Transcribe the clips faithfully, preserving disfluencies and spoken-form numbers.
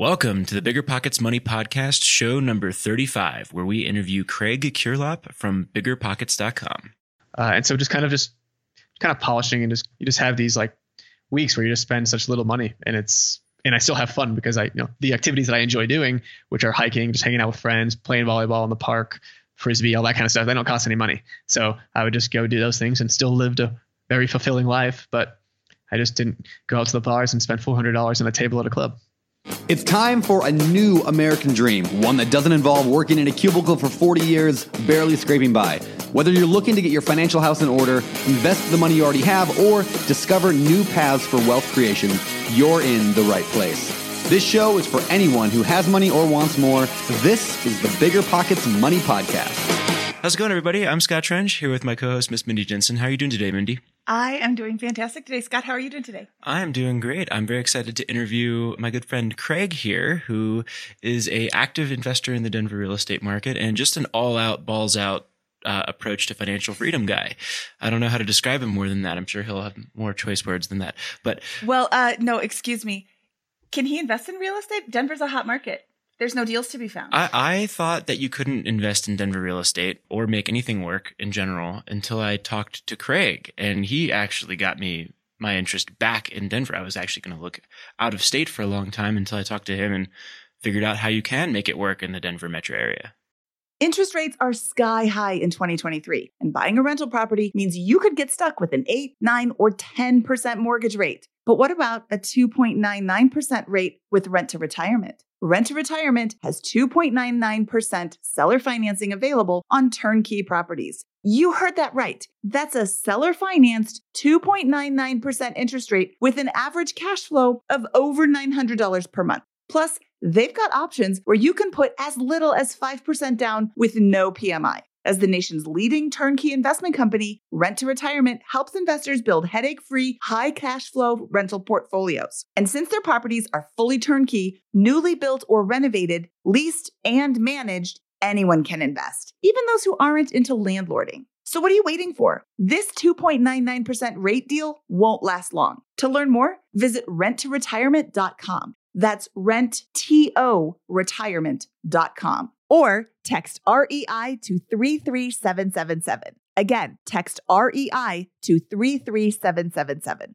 Welcome to the Bigger Pockets Money Podcast, show number thirty-five, where we interview Craig Curelop from bigger pockets dot com. Uh, and so just kind of just kind of polishing and just you just have these like weeks where you just spend such little money, and it's and I still have fun because I you know the activities that I enjoy doing, which are hiking, just hanging out with friends, playing volleyball in the park, frisbee, all that kind of stuff. They don't cost any money, so I would just go do those things and still lived a very fulfilling life. But I just didn't go out to the bars and spend four hundred dollars on a table at a club. It's time for a new American dream, one that doesn't involve working in a cubicle for forty years, barely scraping by. Whether you're looking to get your financial house in order, invest the money you already have, or discover new paths for wealth creation, you're in the right place. This show is for anyone who has money or wants more. This is the Bigger Pockets Money Podcast. How's it going, everybody? I'm Scott Trench, here with my co-host, Miss Mindy Jensen. How are you doing today, Mindy? I am doing fantastic today. Scott, how are you doing today? I am doing great. I'm very excited to interview my good friend Craig here, who is a active investor in the Denver real estate market and just an all-out, balls-out uh, approach to financial freedom guy. I don't know how to describe him more than that. I'm sure he'll have more choice words than that. But well, uh, no, excuse me. Can he invest in real estate? Denver's a hot market. There's no deals to be found. I, I thought that you couldn't invest in Denver real estate or make anything work in general until I talked to Craig, and he actually got me my interest back in Denver. I was actually going to look out of state for a long time until I talked to him and figured out how you can make it work in the Denver metro area. Interest rates are sky high in twenty twenty-three, and buying a rental property means you could get stuck with an eight, nine, or ten percent mortgage rate. But what about a two point nine nine percent rate with Rent to Retirement? Rent to Retirement has two point nine nine percent seller financing available on turnkey properties. You heard that right. That's a seller-financed two point nine nine percent interest rate with an average cash flow of over nine hundred dollars per month. Plus, they've got options where you can put as little as five percent down with no P M I. As the nation's leading turnkey investment company, Rent to Retirement helps investors build headache-free, high cash flow rental portfolios. And since their properties are fully turnkey, newly built or renovated, leased, and managed, anyone can invest, even those who aren't into landlording. So what are you waiting for? This two point nine nine percent rate deal won't last long. To learn more, visit rent to retirement dot com. That's rent to retirement dot com. Or text R E I to three three seven seven seven. Again, text R E I to three three seven seven seven.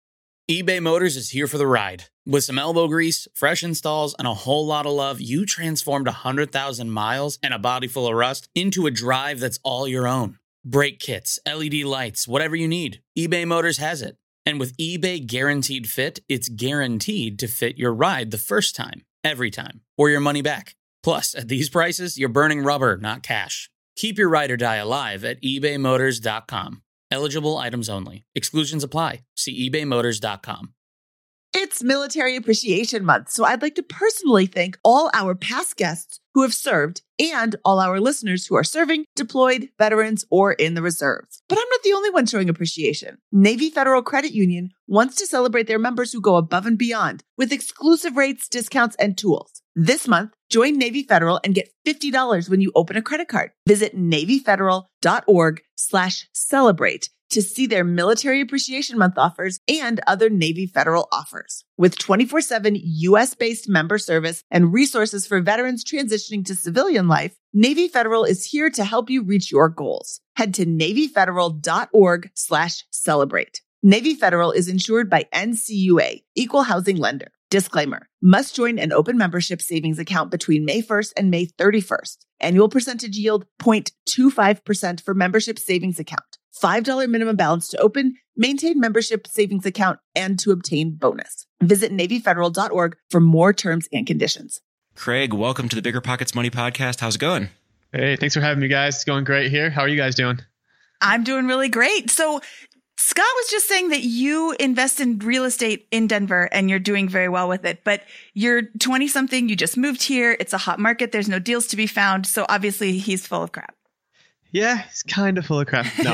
eBay Motors is here for the ride. With some elbow grease, fresh installs, and a whole lot of love, you transformed one hundred thousand miles and a body full of rust into a drive that's all your own. Brake kits, L E D lights, whatever you need, eBay Motors has it. And with eBay Guaranteed Fit, it's guaranteed to fit your ride the first time, every time, or your money back. Plus, at these prices, you're burning rubber, not cash. Keep your ride or die alive at ebay motors dot com. Eligible items only. Exclusions apply. See ebay motors dot com. It's Military Appreciation Month, so I'd like to personally thank all our past guests who have served and all our listeners who are serving, deployed, veterans, or in the reserves. But I'm not the only one showing appreciation. Navy Federal Credit Union wants to celebrate their members who go above and beyond with exclusive rates, discounts, and tools. This month, join Navy Federal and get fifty dollars when you open a credit card. Visit navy federal dot org slash celebrate to see their Military Appreciation Month offers and other Navy Federal offers. With twenty-four seven U S-based member service and resources for veterans transitioning to civilian life, Navy Federal is here to help you reach your goals. Head to navy federal dot org slash celebrate. Navy Federal is insured by N C U A, Equal Housing Lender. Disclaimer, must join an open membership savings account between May first and May thirty-first. Annual percentage yield zero point two five percent for membership savings account. five dollars minimum balance to open, maintain membership savings account, and to obtain bonus. Visit navy federal dot org for more terms and conditions. Craig, welcome to the Bigger Pockets Money Podcast. How's it going? Hey, thanks for having me, guys. It's going great here. How are you guys doing? I'm doing really great. So Scott was just saying that you invest in real estate in Denver and you're doing very well with it, but you're twenty something, you just moved here. It's a hot market. There's no deals to be found. So obviously he's full of crap. Yeah, he's kind of full of crap. No.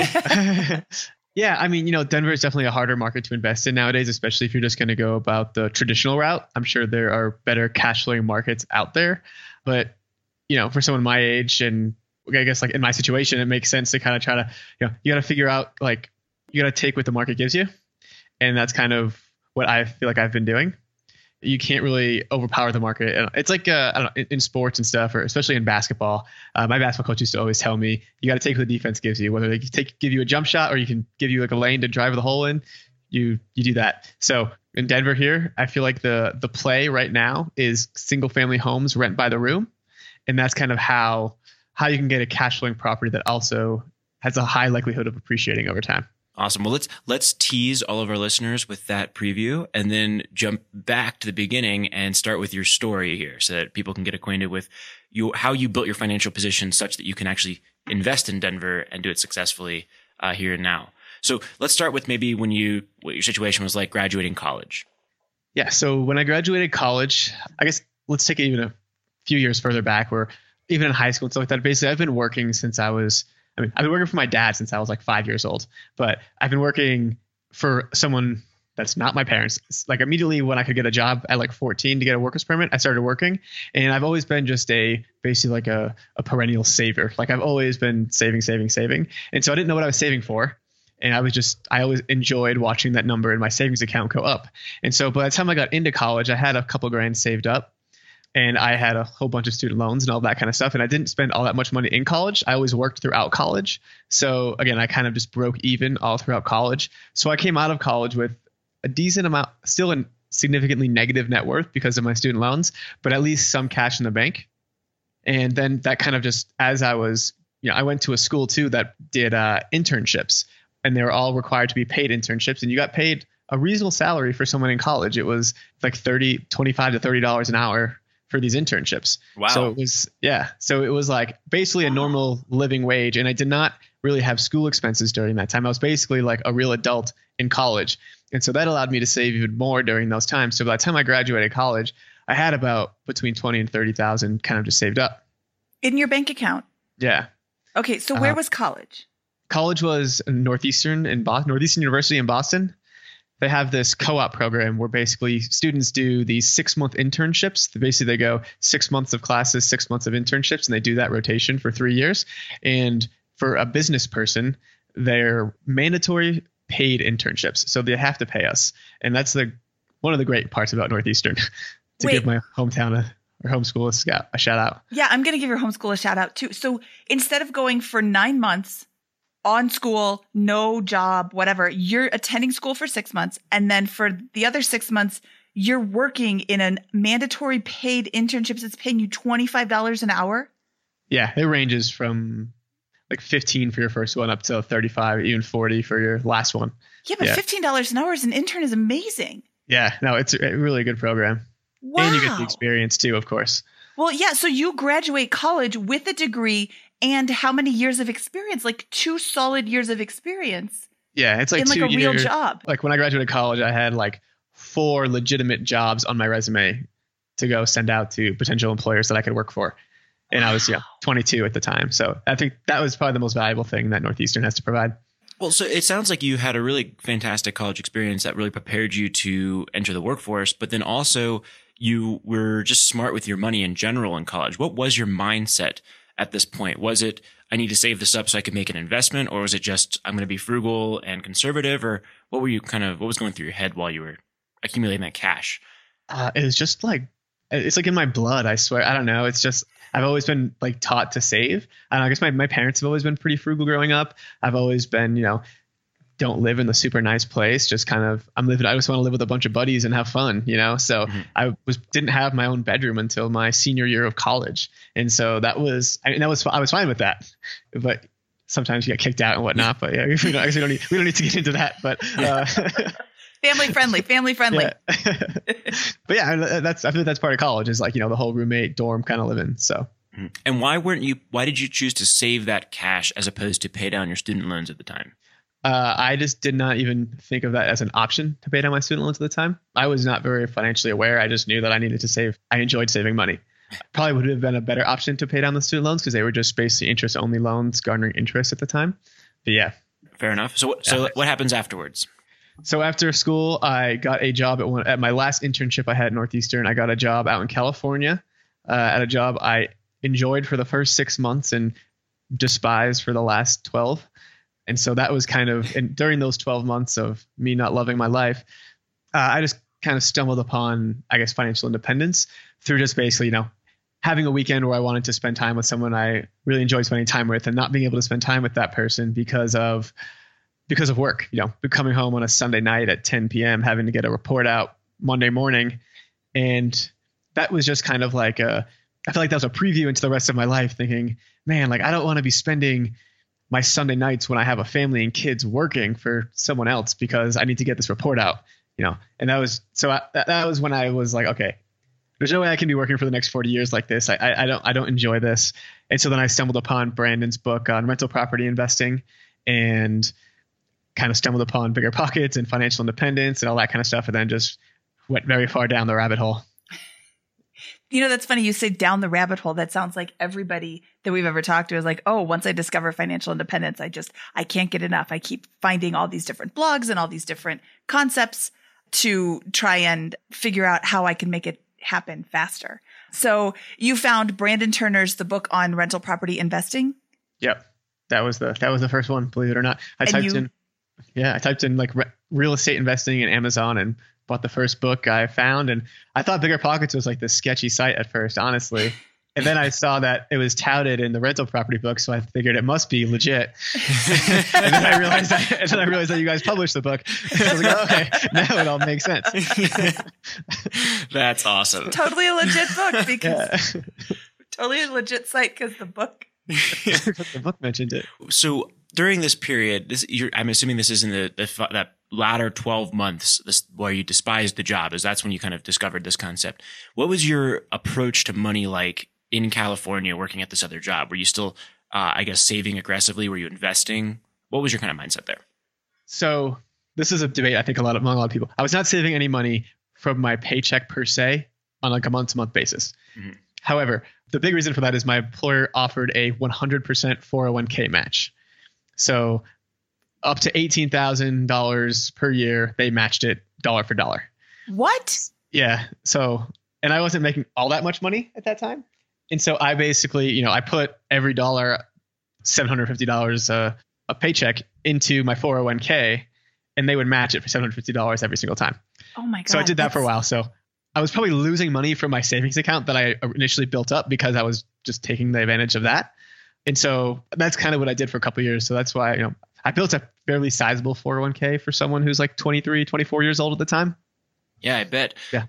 Yeah, I mean, you know, Denver is definitely a harder market to invest in nowadays, especially if you're just going to go about the traditional route. I'm sure there are better cash flowing markets out there, but you know, for someone my age and I guess like in my situation, it makes sense to kind of try to, you know, you got to figure out like, you got to take what the market gives you. And that's kind of what I feel like I've been doing. you can't really overpower the market. It's like uh, I don't know, in, in sports and stuff, or especially in basketball. Uh, my basketball coach used to always tell me, you got to take what the defense gives you, whether they take give you a jump shot or you can give you like a lane to drive the hole in. You you do that. So in Denver here, I feel like the the play right now is single family homes rent by the room, and that's kind of how how you can get a cash flowing property that also has a high likelihood of appreciating over time. Awesome. Well, let's let's tease all of our listeners with that preview and then jump back to the beginning and start with your story here so that people can get acquainted with you, how you built your financial position such that you can actually invest in Denver and do it successfully uh, here and now. So let's start with maybe when you, what your situation was like graduating college. Yeah. So when I graduated college, I guess let's take it even a few years further back where even in high school and stuff like that, basically I've been working since I was, I mean, I've been working for my dad since I was like five years old, but I've been working for someone that's not my parents. It's like immediately when I could get a job at like fourteen to get a worker's permit, I started working, and I've always been just a, basically like a, a perennial saver. Like I've always been saving, saving, saving. And so I didn't know what I was saving for. And I was just, I always enjoyed watching that number in my savings account go up. And so by the time I got into college, I had a couple grand saved up. And I had a whole bunch of student loans and all that kind of stuff. And I didn't spend all that much money in college. I always worked throughout college. So again, I kind of just broke even all throughout college. So I came out of college with a decent amount, still a significantly negative net worth because of my student loans, but at least some cash in the bank. And then that kind of just, as I was, you know, I went to a school too that did uh, internships, and they were all required to be paid internships. And you got paid a reasonable salary for someone in college. It was like thirty, twenty-five to thirty dollars an hour for these internships. Wow. So it was, yeah. So it was like basically a normal living wage. And I did not really have school expenses during that time. I was basically like a real adult in college. And so that allowed me to save even more during those times. So by the time I graduated college, I had about between twenty and thirty thousand kind of just saved up. In your bank account? Yeah. Okay. So where Uh, was college? College was Northeastern in Boston, Northeastern University in Boston. They have this co-op program where basically students do these six month internships. Basically, they go six months of classes, six months of internships, and they do that rotation for three years. And for a business person, they're mandatory paid internships. So they have to pay us. And that's the one of the great parts about Northeastern to Wait. give my hometown a, or homeschool a, scout, a shout out. Yeah, I'm going to give your homeschool a shout out too. So instead of going for nine months on school, no job, whatever, you're attending school for six months. And then for the other six months, you're working in a mandatory paid internships. It's paying you twenty-five dollars an hour. Yeah, it ranges from like fifteen for your first one up to thirty-five, even forty for your last one. Yeah, but Yeah. fifteen dollars an hour as an intern is amazing. Yeah, no, it's a really good program. Wow. And you get the experience too, of course. Well, yeah. So you graduate college with a degree and how many years of experience? Like two solid years of experience Yeah, it's like in like two a real years. job. Like when I graduated college, I had like four legitimate jobs on my resume to go send out to potential employers that I could work for. And I was, yeah, twenty-two at the time. So I think that was probably the most valuable thing that Northeastern has to provide. Well, so it sounds like you had a really fantastic college experience that really prepared you to enter the workforce, but then also you were just smart with your money in general in college. What was your mindset at this point? Was it, I need to save this up so I could make an investment, or was it just, I'm going to be frugal and conservative, or what were you kind of, what was going through your head while you were accumulating that cash? Uh, it was just like, it's like in my blood, I swear. I don't know. It's just, I've always been like taught to save. And I guess my, my parents have always been pretty frugal growing up. I've always been, you know, don't live in the super nice place. Just kind of, I'm living, I just want to live with a bunch of buddies and have fun, you know? So Mm-hmm. I was, didn't have my own bedroom until my senior year of college. And so that was, I mean, that was, I was fine with that, but sometimes you get kicked out and whatnot, but yeah, we don't, actually don't need, we don't need to get into that, but, uh, Family friendly, family friendly. yeah. But yeah, that's, I feel like that's part of college is like, you know, the whole roommate dorm kind of living. So. Mhm. And why weren't you, why did you choose to save that cash as opposed to pay down your student loans at the time? Uh, I just did not even think of that as an option to pay down my student loans at the time. I was not very financially aware. I just knew that I needed to save. I enjoyed saving money. Probably would have been a better option to pay down the student loans because they were just basically interest only loans garnering interest at the time. But yeah. Fair enough. So, so Yeah. what happens afterwards? So after school, I got a job at one, at my last internship I had at Northeastern. I got a job out in California uh, at a job I enjoyed for the first six months and despised for the last twelve. And so that was kind of, and during those twelve months of me not loving my life, uh, I just kind of stumbled upon, I guess, financial independence through just basically, you know, having a weekend where I wanted to spend time with someone I really enjoyed spending time with and not being able to spend time with that person because of because of work, you know, coming home on a Sunday night at ten p.m., having to get a report out Monday morning. And that was just kind of like a, I feel like that was a preview into the rest of my life, thinking, man, like I don't want to be spending my Sunday nights when I have a family and kids working for someone else because I need to get this report out, you know? And that was, so I, that, that was when I was like, okay, there's no way I can be working for the next forty years like this. I, I, I don't, I don't enjoy this. And so then I stumbled upon Brandon's book on rental property investing and kind of stumbled upon Bigger Pockets and financial independence and all that kind of stuff. And then just went very far down the rabbit hole. You know, that's funny. You say down the rabbit hole. That sounds like everybody that we've ever talked to is like, oh, once I discover financial independence, I just, I can't get enough. I keep finding all these different blogs and all these different concepts to try and figure out how I can make it happen faster. So you found Brandon Turner's, the book on rental property investing. Yep. That was the, that was the first one, believe it or not. I And typed you- in, yeah, I typed in like re- real estate investing in Amazon and bought the first book I found. And I thought Bigger Pockets was like this sketchy site at first, honestly. And then I saw that it was touted in the rental property book. So I figured it must be legit. and then I realized that, and then I realized that you guys published the book. I was like, oh, okay, now it all makes sense. That's awesome. Totally a legit book because Yeah. totally a legit site because the book. The book mentioned it. So during this period, this you're, I'm assuming this is in the, the that latter twelve months this, where you despised the job, is that's when you kind of discovered this concept. What was your approach to money like in California working at this other job? Were you still, uh, I guess, saving aggressively? Were you investing? What was your kind of mindset there? So this is a debate I think a lot of, among a lot of people. I was not saving any money from my paycheck per se on like a month to month basis. Mm-hmm. However, the big reason for that is my employer offered a one hundred percent four oh one k match. So up to eighteen thousand dollars per year, they matched it dollar for dollar. What? Yeah. So, and I wasn't making all that much money at that time. And so I basically, you know, I put every dollar, seven hundred fifty dollars uh, a paycheck into my four oh one k, and they would match it for seven hundred fifty dollars every single time. Oh my God. So I did that that's- for a while. So I was probably losing money from my savings account that I initially built up because I was just taking the advantage of that. And so that's kind of what I did for a couple of years. So that's why, you know, I built a fairly sizable four oh one k for someone who's like twenty-three, twenty-four years old at the time. Yeah, I bet. Yeah.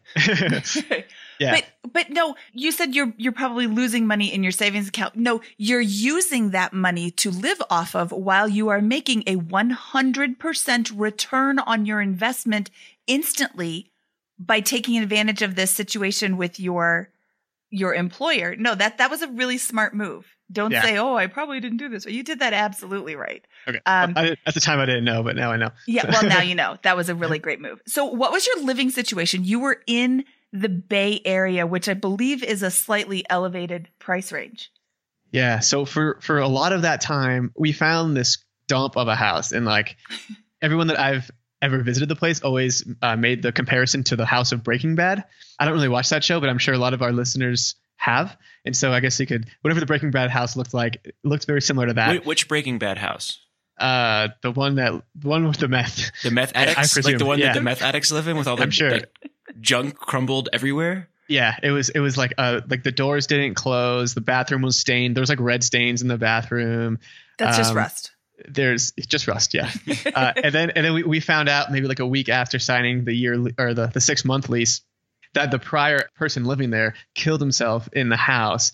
Yeah. But but no, you said you're you're probably losing money in your savings account. No, you're using that money to live off of while you are making a one hundred percent return on your investment instantly by taking advantage of this situation with your your employer. No, that that was a really smart move. Don't Yeah. say, "Oh, I probably didn't do this." You did that absolutely right. Okay. Um, I didn't, at the time I didn't know, but now I know. Yeah, well, now you know. That was a really great move. So what was your living situation? You were in the Bay Area, which I believe is a slightly elevated price range. Yeah. So for, for a lot of that time, we found this dump of a house, and like everyone that I've ever visited the place always uh, made the comparison to the house of Breaking Bad. I don't really watch that show, but I'm sure a lot of our listeners have. And so I guess you could, whatever the Breaking Bad house looked like, it looked very similar to that. Wh- Which Breaking Bad house? Uh, the one that, the one with the meth. The meth I- I addicts? presume, Like the one yeah. that the meth addicts live in with all the I'm sure. like, junk crumbled everywhere? Yeah, it was, it was like, uh, like the doors didn't close. The bathroom was stained. There was like red stains in the bathroom. That's just Um, rust. There's it's just rust, yeah. uh, and then and then we, we found out maybe like a week after signing the year le- or the, the six month lease that the prior person living there killed himself in the house.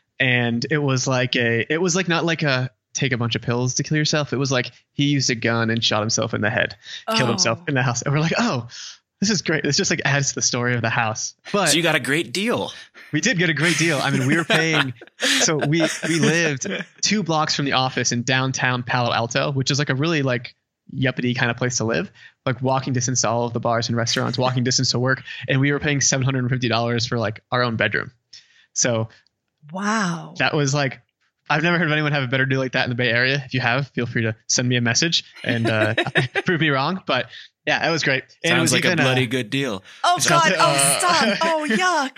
And it was like a it was like not like a take a bunch of pills to kill yourself. It was like he used a gun and shot himself in the head, killed himself Oh. in the house. And we're like, oh, this is great. This just like adds to the story of the house. But So you got a great deal. we did get a great deal. I mean, we were paying. So we we lived two blocks from the office in downtown Palo Alto, which is like a really like yuppity kind of place to live, like walking distance to all of the bars and restaurants, walking distance to work. And we were paying seven hundred fifty dollars for like our own bedroom. So Wow. that was like, I've never heard of anyone have a better deal like that in the Bay Area. If you have, feel free to send me a message and uh, prove me wrong. But yeah, that was great. And it Sounds was like even, a bloody uh, good deal. Oh So- God! Oh uh, stop! Oh yuck!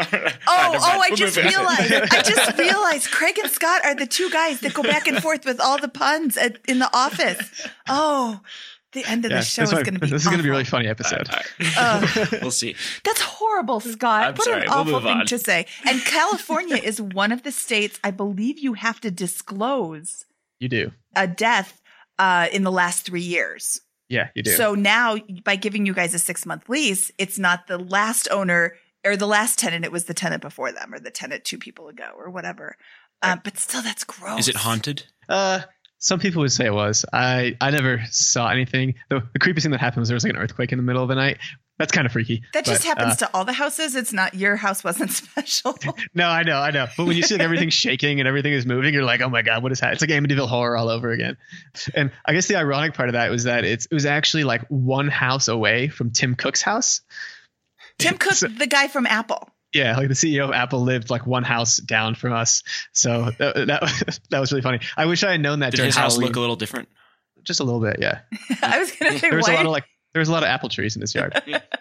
Oh oh! I just realized. I just realized. Craig and Scott are the two guys that go back and forth with all the puns at, in the office. Oh, The end of Yeah, the show that's is why- going to be This is going to be a awful. really funny episode. All right, all right. Ugh. We'll see. That's horrible, Scott. I'm what sorry. an We'll awful move thing on. to say. And California is one of the states I believe you have to disclose You do. a death uh, in the last three years. Yeah, you do. So now, by giving you guys a six month lease, it's not the last owner or the last tenant. It was the tenant before them, or the tenant two people ago, or whatever. Uh, but still, that's gross. Is it haunted? Uh, some people would say it was. I, I never saw anything. The, the creepiest thing that happened was there was like an earthquake in the middle of the night. That's kind of freaky. That just but, happens uh, to all the houses. It's not your house wasn't special. No, I know, I know. But when you see like everything shaking and everything is moving, you're like, oh my God, what is that? It's like Amityville Horror all over again. And I guess the ironic part of that was that it's it was actually like one house away from Tim Cook's house. Tim Cook, So- the guy from Apple. Yeah, like the C E O of Apple lived like one house down from us. So that that, that was really funny. I wish I had known that Did during his house Halloween. look a little different? Just a little bit, yeah. I was going to say, There was why, a lot of like there was a lot of apple trees in this yard.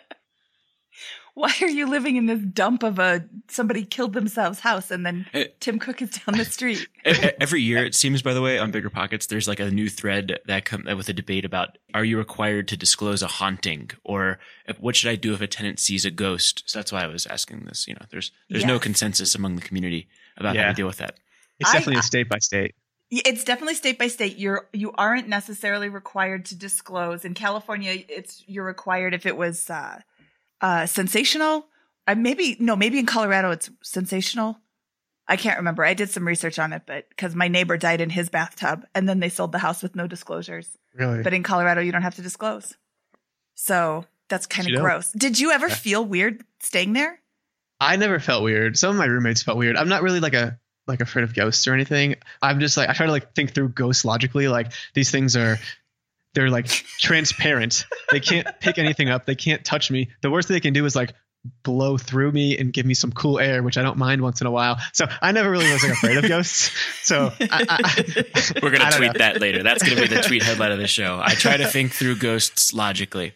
why are you living in this dump of a somebody killed themselves house and then Eh. Tim Cook is down the street? E- e- Every year, it seems, by the way, on Bigger Pockets, there's like a new thread that come with a debate about, are you required to disclose a haunting, or if, what should I do if a tenant sees a ghost? So that's why I was asking this. You know, there's there's no Yes. consensus among the community about how Yeah. to deal with that. It's I- definitely a state by state. It's definitely state by state. You're you aren't necessarily required to disclose. In California, it's you're required if it was uh, uh, sensational. Uh, maybe no, maybe in Colorado it's sensational. I can't remember. I did some research on it, but because my neighbor died in his bathtub, and then they sold the house with no disclosures. Really? But in Colorado, you don't have to disclose. So that's kind You of don't. gross. Did you ever Yeah. feel weird staying there? I never felt weird. Some of my roommates felt weird. I'm not really like a like afraid of ghosts or anything. I'm just like I try to like think through ghosts logically. Like these things are they're like transparent. They can't pick anything up. They can't touch me. The worst thing they can do is like blow through me and give me some cool air, which I don't mind once in a while. So I never really was like afraid of ghosts. So I, I, We're gonna I don't tweet know. that later. That's gonna be the tweet headline of the show. I try to think through ghosts logically.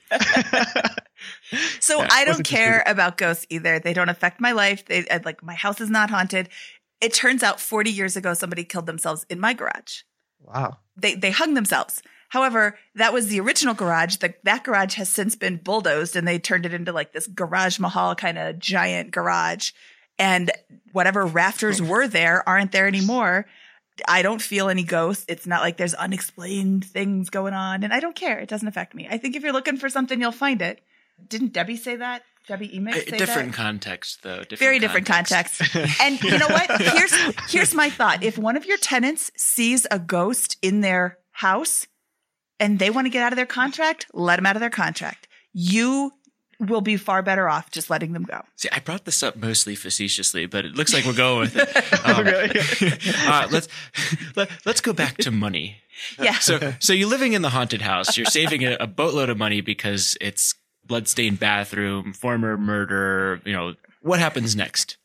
So Yeah, I don't wasn't too care about ghosts either. They don't affect my life. They I- like my house is not haunted. It turns out forty years ago, somebody killed themselves in my garage. Wow. They they hung themselves. However, that was the original garage. The, that garage has since been bulldozed, and they turned it into like this garage mahal kind of giant garage. And whatever rafters were there aren't there anymore. I don't feel any ghosts. It's not like there's unexplained things going on, and I don't care. It doesn't affect me. I think if you're looking for something, you'll find it. Didn't Debbie say that? Debbie Emick Uh, say different that? context, though. Different Very different context. And you know what? Here's here's my thought. If one of your tenants sees a ghost in their house and they want to get out of their contract, let them out of their contract. You will be far better off just letting them go. See, I brought this up mostly facetiously, but it looks like we're going with it. Um, uh, let's let, let's go back to money. Yeah. So, so you're living in the haunted house. You're saving a, a boatload of money because it's bloodstained bathroom, former murder. You know, what happens next?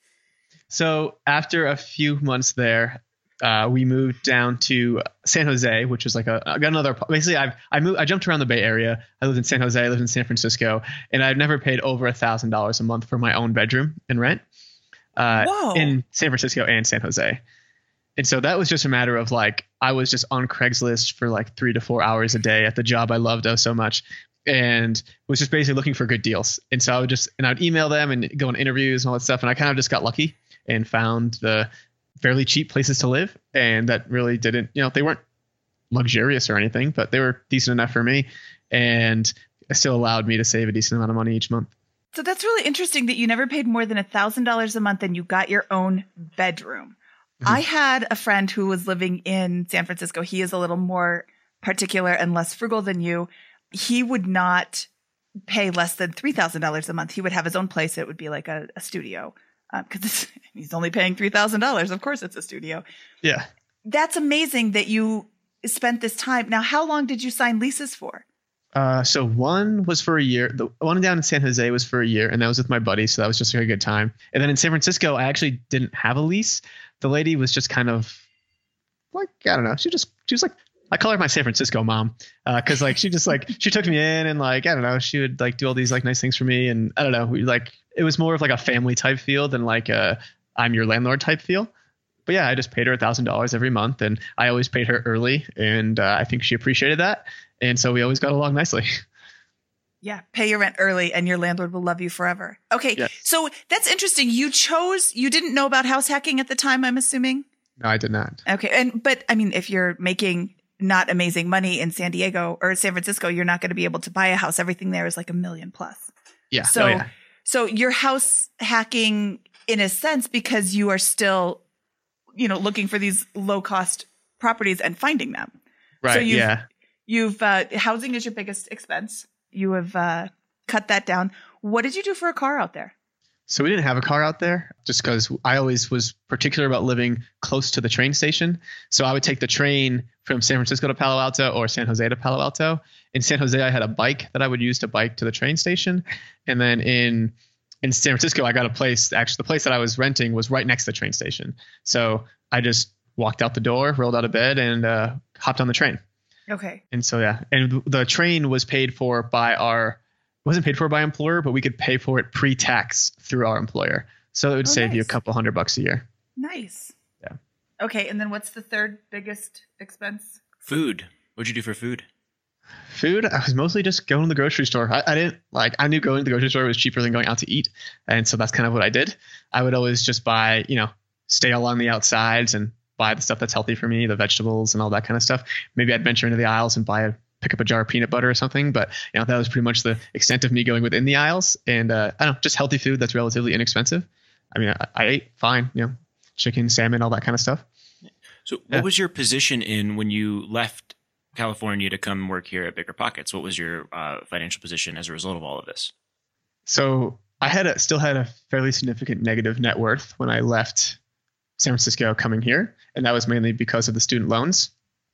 So after a few months there, uh, we moved down to San Jose, which was like a I got another. Basically, I've I moved. I jumped around the Bay Area. I lived in San Jose. I lived in San Francisco, and I've never paid over a thousand dollars a month for my own bedroom in rent. Uh, Whoa. in San Francisco and San Jose. And so that was just a matter of like I was just on Craigslist for like three to four hours a day at the job I loved oh so much, and was just basically looking for good deals. And so I would just and I would email them and go on interviews and all that stuff. And I kind of just got lucky and found the fairly cheap places to live, and that really didn't, you know, they weren't luxurious or anything, but they were decent enough for me, and it still allowed me to save a decent amount of money each month. So that's really interesting that you never paid more than a thousand dollars a month and you got your own bedroom. I had a friend who was living in San Francisco. He is a little more particular and less frugal than you. He would not pay less than three thousand dollars a month. He would have his own place. It would be like a, a studio because um, he's only paying three thousand dollars. Of course, it's a studio. Yeah. That's amazing that you spent this time. Now, how long did you sign leases for? Uh, so one was for a year. The one down in San Jose was for a year, and that was with my buddy. So that was just like a good time. And then in San Francisco, I actually didn't have a lease. The lady was just kind of like, I don't know. She just, she was like, I call her my San Francisco mom. Uh, cause like, she just like, she took me in and like, I don't know, she would like do all these like nice things for me. And I don't know, we like, it was more of like a family type feel than like a I'm your landlord type feel. but yeah, I just paid her a thousand dollars every month, and I always paid her early, and uh, I think she appreciated that, and so we always got along nicely. Yeah, pay your rent early, and your landlord will love you forever. Okay, Yes. So that's interesting. You chose. You didn't know about house hacking at the time, I'm assuming. No, I did not. Okay, and but I mean, if you're making not amazing money in San Diego or San Francisco, you're not going to be able to buy a house. Everything there is like a million plus. Yeah. So, oh, yeah. so you're house hacking in a sense because you are still, you know, looking for these low cost properties and finding them. Right. So you've, yeah. You've uh, housing is your biggest expense. You have uh, cut that down. What did you do for a car out there? So we didn't have a car out there just because I always was particular about living close to the train station. So I would take the train from San Francisco to Palo Alto or San Jose to Palo Alto. In San Jose, I had a bike that I would use to bike to the train station. And then in in San Francisco, I got a place. Actually, the place that I was renting was right next to the train station. So I just walked out the door, rolled out of bed, and uh, hopped on the train. Okay. And so, yeah. And the train was paid for by our wasn't paid for by employer, but we could pay for it pre-tax through our employer. So it would Oh, save nice. you a couple hundred bucks a year. Nice. Yeah. Okay. And then what's the third biggest expense? Food. What'd you do for food? Food, I was mostly just going to the grocery store. I, I didn't like, I knew going to the grocery store was cheaper than going out to eat. And so that's kind of what I did. I would always just buy, you know, stay along the outsides and buy the stuff that's healthy for me, the vegetables and all that kind of stuff. Maybe I'd venture into the aisles and buy a pick up a jar of peanut butter or something. But, you know, that was pretty much the extent of me going within the aisles. And uh, I don't know, just healthy food that's relatively inexpensive. I mean, I, I ate fine, you know, chicken, salmon, all that kind of stuff. So what Yeah. was your position in when you left California to come work here at Bigger Pockets? What was your uh, financial position as a result of all of this? So I had a, still had a fairly significant negative net worth when I left San Francisco coming here. And that was mainly because of the student loans.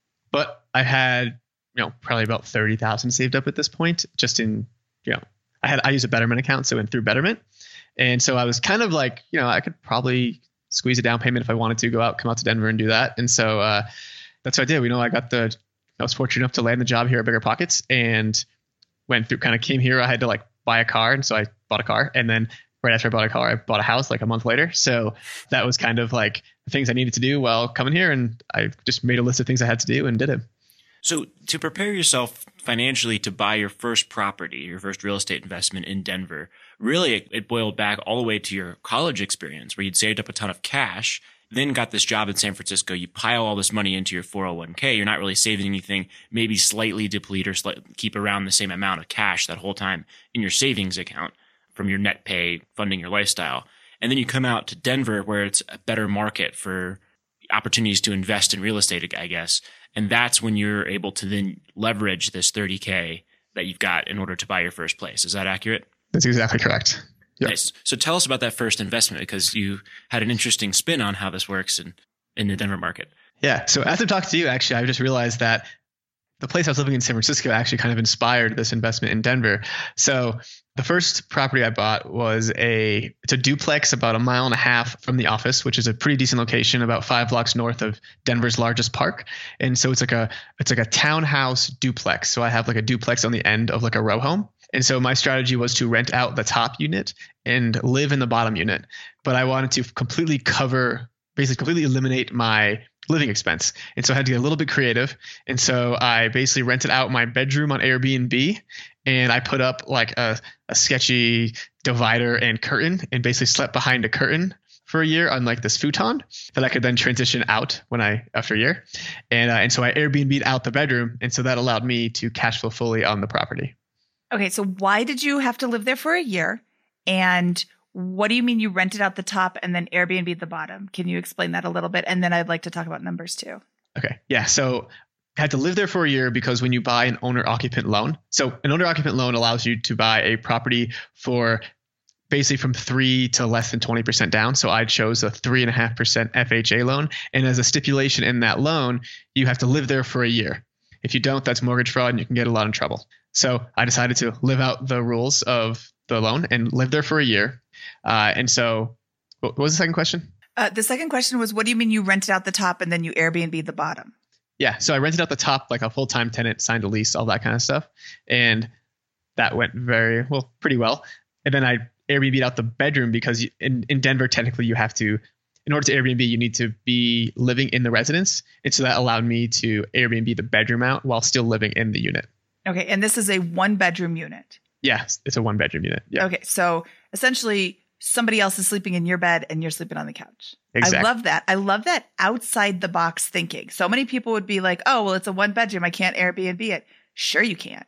But I had, you know, probably about thirty thousand saved up at this point, just in, you know, I had, I use a Betterment account. So I went through Betterment. And so I was kind of like, you know, I could probably squeeze a down payment if I wanted to go out, come out to Denver and do that. And so uh, that's what I did. You know, I got the, I was fortunate enough to land the job here at Bigger Pockets and went through, kind of came here. I had to like buy a car. And so I bought a car. And then right after I bought a car, I bought a house like a month later. So that was kind of like the things I needed to do while coming here. And I just made a list of things I had to do and did it. So to prepare yourself financially to buy your first property, your first real estate investment in Denver, really it, it boiled back all the way to your college experience where you'd saved up a ton of cash, then got this job in San Francisco. You pile all this money into your four oh one k. You're not really saving anything, maybe slightly deplete or slight, keep around the same amount of cash that whole time in your savings account from your net pay funding your lifestyle. And then you come out to Denver where it's a better market for opportunities to invest in real estate, I guess. And that's when you're able to then leverage this thirty K that you've got in order to buy your first place. Is that accurate? That's exactly correct. Yep. Nice. So tell us about that first investment because you had an interesting spin on how this works in, in the Denver market. Yeah. So as I'm talking to you, actually, I just realized that the place I was living in San Francisco actually kind of inspired this investment in Denver. So the first property I bought was a, it's a duplex about a mile and a half from the office, which is a pretty decent location, about five blocks north of Denver's largest park. And so it's like a, it's like a townhouse duplex. So I have like a duplex on the end of like a row home. And so my strategy was to rent out the top unit and live in the bottom unit. But I wanted to completely cover, basically completely eliminate my living expense. And so I had to get a little bit creative. And so I basically rented out my bedroom on Airbnb and I put up like a, a sketchy divider and curtain and basically slept behind a curtain for a year on like this futon that I could then transition out when I, after a year. And, uh, and so I Airbnb'd out the bedroom. And so that allowed me to cash flow fully on the property. Okay. So why did you have to live there for a year? And what do you mean you rented out the top and then Airbnb the bottom? Can you explain that a little bit? And then I'd like to talk about numbers too. Okay. Yeah. So I had to live there for a year because when you buy an owner occupant loan, so an owner occupant loan allows you to buy a property for basically from three to less than twenty percent down. So I chose a three and a half percent F H A loan. And as a stipulation in that loan, you have to live there for a year. If you don't, that's mortgage fraud and you can get a lot in trouble. So I decided to live out the rules of the loan and live there for a year. Uh, and so what was the second question? Uh, the second question was, what do you mean you rented out the top and then you Airbnb the bottom? Yeah. So I rented out the top, like a full-time tenant, signed a lease, all that kind of stuff. And that went very well, pretty well. And then I Airbnb'd out the bedroom because in, in Denver, technically you have to, in order to Airbnb, you need to be living in the residence. And so that allowed me to Airbnb the bedroom out while still living in the unit. Okay. And this is a one bedroom unit. Yeah, it's a one bedroom unit. Yeah. Okay. So essentially somebody else is sleeping in your bed and you're sleeping on the couch. Exactly. I love that. I love that outside the box thinking. So many people would be like, oh, well, it's a one bedroom. I can't Airbnb it. Sure, you can.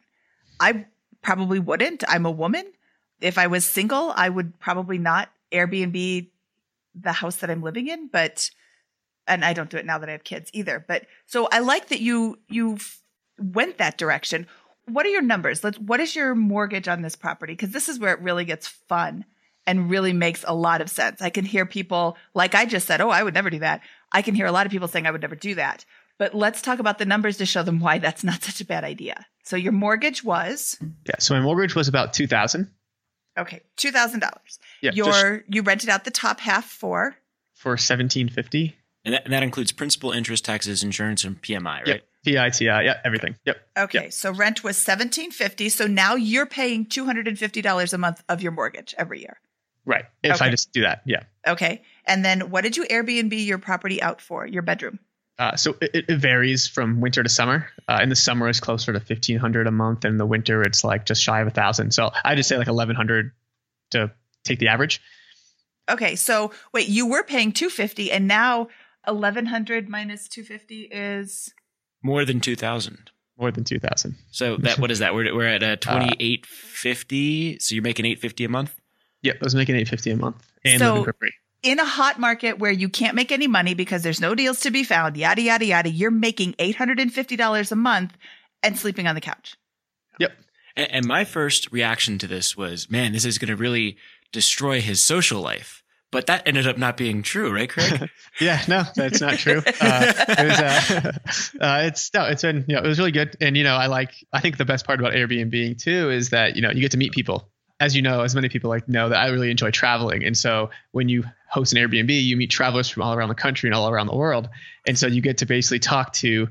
I probably wouldn't. I'm a woman. If I was single, I would probably not Airbnb the house that I'm living in, but, and I don't do it now that I have kids either. But so I like that you, you went that direction. What are your numbers? Let's, what is your mortgage on this property? Because this is where it really gets fun and really makes a lot of sense. I can hear people, like I just said, oh, I would never do that. I can hear a lot of people saying I would never do that. But let's talk about the numbers to show them why that's not such a bad idea. So your mortgage was? Yeah. So my mortgage was about two thousand dollars. Okay. two thousand dollars. Yeah. Your, you rented out the top half for? For seventeen fifty. And that, and that includes principal, interest, taxes, insurance, and P M I, right? Yep. P I T I. Yeah. Everything. Yep. Okay. Yep. So rent was seventeen fifty. So now you're paying two hundred fifty dollars a month of your mortgage every year. Right. If Okay. I just do that. Yeah. Okay. And then what did you Airbnb your property out for? Your bedroom? Uh, so it, it varies from winter to summer. Uh, in the summer, it's closer to fifteen hundred a month. And in the winter, it's like just shy of a thousand. So I just say like eleven hundred to take the average. Okay. So wait, you were paying two hundred fifty dollars and now eleven hundred minus two hundred fifty dollars is? More than two thousand. More than two thousand. So that what is that? We're we're at a twenty-eight fifty. So you're making eight fifty a month? Yep. I was making eight fifty a month and So- living for free. In a hot market where you can't make any money because there's no deals to be found, yada, yada, yada, you're making eight hundred fifty dollars a month and sleeping on the couch. Yep. And, and my first reaction to this was, man, this is going to really destroy his social life. But that ended up not being true, right, Craig? Yeah, no, that's not true. Uh, it was, uh, uh, it's no, it's been, you know, it was really good. And, you know, I like, I think the best part about Airbnb too is that, you know, you get to meet people. As you know, as many people like know that I really enjoy traveling. And so when you host an Airbnb, you meet travelers from all around the country and all around the world. And so you get to basically talk to,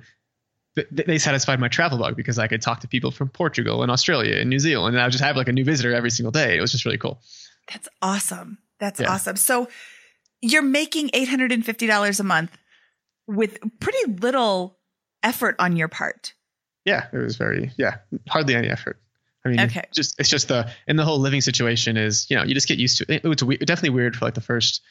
they satisfied my travel bug because I could talk to people from Portugal and Australia and New Zealand. And I would just have like a new visitor every single day. It was just really cool. That's awesome. That's Yeah. awesome. So you're making eight hundred fifty dollars a month with pretty little effort on your part. Yeah, it was very, yeah, hardly any effort. I mean, Okay. just it's just the and the whole living situation is, you know, you just get used to it. It was we- definitely weird for like the first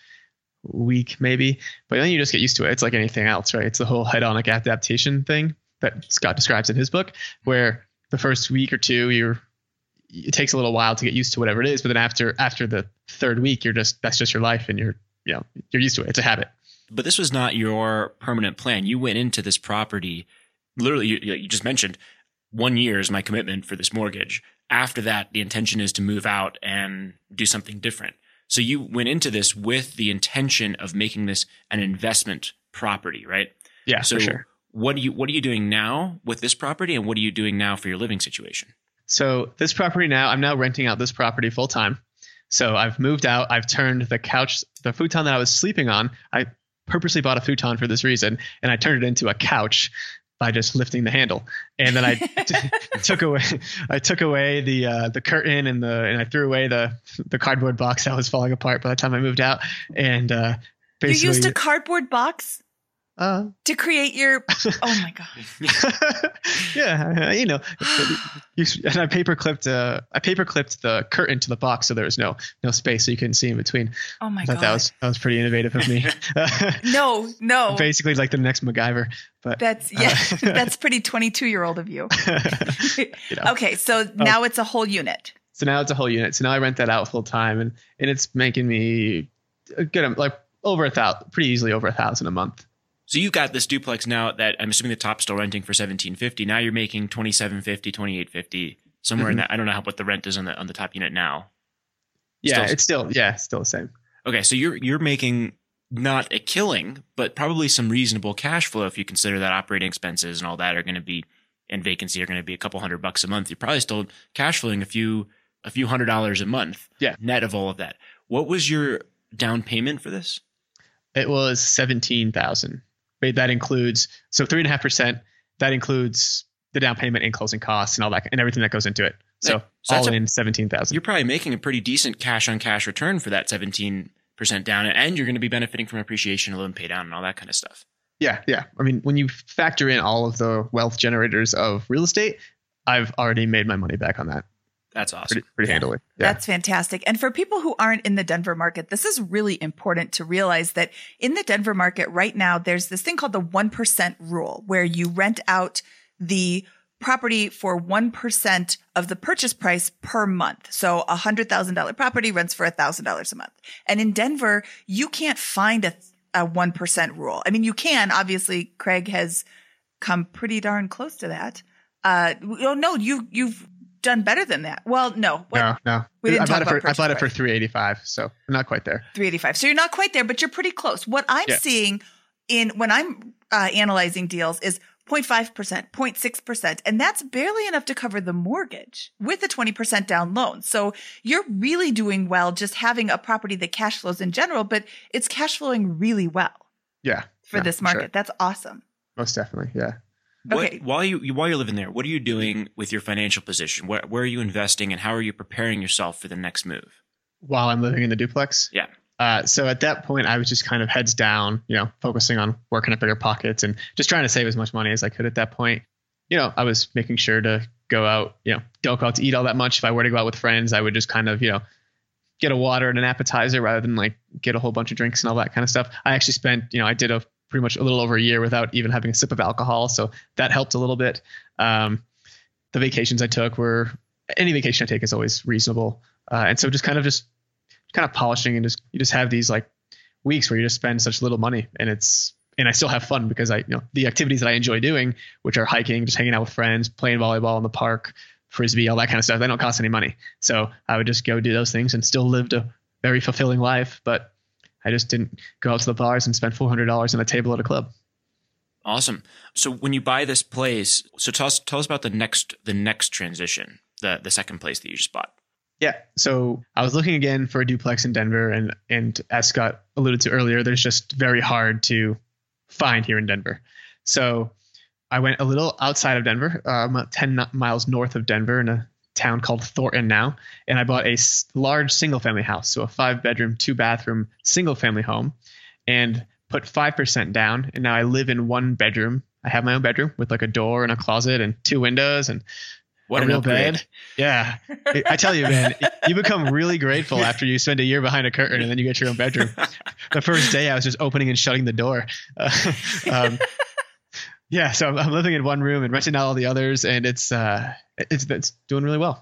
week maybe, but then you just get used to it. It's like anything else, right? It's the whole hedonic adaptation thing that Scott describes in his book, where the first week or two you're it takes a little while to get used to whatever it is, but then after after the third week, you're just that's just your life and you're you know you're used to it. It's a habit. But this was not your permanent plan. You went into this property, literally, you, you just mentioned, one year is my commitment for this mortgage. After that, the intention is to move out and do something different. So you went into this with the intention of making this an investment property, right? Yeah, So for sure. what are you what are you doing now with this property, and what are you doing now for your living situation? So this property now, I'm now renting out this property full time. So I've moved out. I've turned the couch, the futon that I was sleeping on. I purposely bought a futon for this reason, and I turned it into a couch by just lifting the handle. And then I t- took away, I took away the uh, the curtain and the and I threw away the the cardboard box that was falling apart by the time I moved out. And uh, You basically, used a cardboard box uh, to create your, oh my God. yeah, you know, you, and I paper clipped, uh, I paper clipped the curtain to the box, so there was no no space, so you couldn't see in between. Oh my I thought God. that was that was pretty innovative of me. No, no. Basically, like the next MacGyver, but That's, yeah, that's pretty twenty-two year old of you. you know. Okay. So now it's a whole unit. So now it's a whole unit. So now I rent that out full time, and and it's making me a good like over a thousand, pretty easily over a thousand a month. So you got this duplex now that I'm assuming the top's still renting for seventeen fifty. Now you're making twenty-seven fifty, twenty-eight fifty, somewhere in Mhm. that. I don't know how, what the rent is on the on the top unit now. Yeah, Still- it's still yeah, it's still the same. Okay, so you're you're making not a killing, but probably some reasonable cash flow if you consider that operating expenses and all that are going to be and vacancy are going to be a couple hundred bucks a month. You're probably still cash flowing a few a few hundred dollars a month. Yeah. Net of all of that. What was your down payment for this? It was seventeen thousand. But that includes so three and a half percent. That includes the down payment and closing costs and all that and everything that goes into it. So, Right. So that's all a- in seventeen thousand. You're probably making a pretty decent cash on cash return for that seventeen percent down, and you're going to be benefiting from appreciation, loan pay down, and all that kind of stuff. Yeah, yeah. I mean, when you factor in all of the wealth generators of real estate, I've already made my money back on that. That's awesome. Pretty, pretty handily. Yeah. That's fantastic. And for people who aren't in the Denver market, this is really important to realize that in the Denver market right now, there's this thing called the one percent rule, where you rent out the property for one percent of the purchase price per month. So a one hundred thousand dollars property rents for one thousand dollars a month. And in Denver, you can't find a, a one percent rule. I mean, you can. Obviously, Craig has come pretty darn close to that. Uh, oh, no, you, you've done better than that. Well, no. What? No, no. We didn't I talk bought, about it for, I bought it for price. three eighty-five, so I'm not quite there. three eighty-five. So you're not quite there, but you're pretty close. What I'm Yeah. seeing in when I'm uh, analyzing deals is zero point five percent, zero point six percent, and that's barely enough to cover the mortgage with a twenty percent down loan. So you're really doing well just having a property that cash flows in general, but it's cash flowing really well Yeah. for yeah, this market. sure. That's awesome. Most definitely. Yeah. What, Okay. While you you- while you're living there, what are you doing with your financial position? Where where are you investing, and how are you preparing yourself for the next move? While I'm living in the duplex. Yeah. Uh, so at that point, I was just kind of heads down, you know, focusing on working at Bigger Pockets and just trying to save as much money as I could at that point. You know, I was making sure to go out, you know, don't go out to eat all that much. If I were to go out with friends, I would just kind of, you know, get a water and an appetizer rather than like get a whole bunch of drinks and all that kind of stuff. I actually spent, you know, I did a pretty much a little over a year without even having a sip of alcohol. So that helped a little bit. Um, the vacations I took were, any vacation I take is always reasonable. Uh, and so just kind of just kind of polishing and just, you just have these like weeks where you just spend such little money and it's, and I still have fun because I, you know, the activities that I enjoy doing, which are hiking, just hanging out with friends, playing volleyball in the park, Frisbee, all that kind of stuff. They don't cost any money. So I would just go do those things and still lived a very fulfilling life. But I just didn't go out to the bars and spend four hundred dollars on a table at a club. Awesome. So when you buy this place, so tell us tell us about the next the next transition, the the second place that you just bought. Yeah. So I was looking again for a duplex in Denver, and and as Scott alluded to earlier, there's just very hard to find here in Denver. So I went a little outside of Denver, uh, about ten miles north of Denver in a town called Thornton now, and I bought a s- large single family house, so a five bedroom, two bathroom single family home, and put five percent down. And now I live in one bedroom. I have my own bedroom with like a door and a closet and two windows and What a an real upgrade. bed. Yeah. I tell you, man, you become really grateful after you spend a year behind a curtain and then you get your own bedroom. The first day I was just opening and shutting the door. Uh, um, yeah. So I'm, I'm living in one room and renting out all the others, and it's, uh, it's, it's doing really well.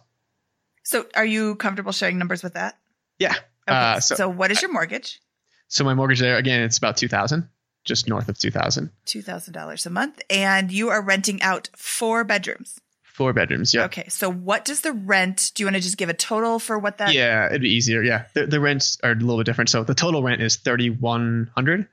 So are you comfortable sharing numbers with that? Yeah. Okay. Uh, so, so, what is your mortgage? so my mortgage there, again, it's about two thousand, just north of two thousand. two thousand dollars a month. And you are renting out four bedrooms. Four bedrooms. Yeah. Okay. So what does the rent, do you want to just give a total for what that? Yeah, it'd be easier. Yeah. The, the rents are a little bit different. So the total rent is thirty-one hundred.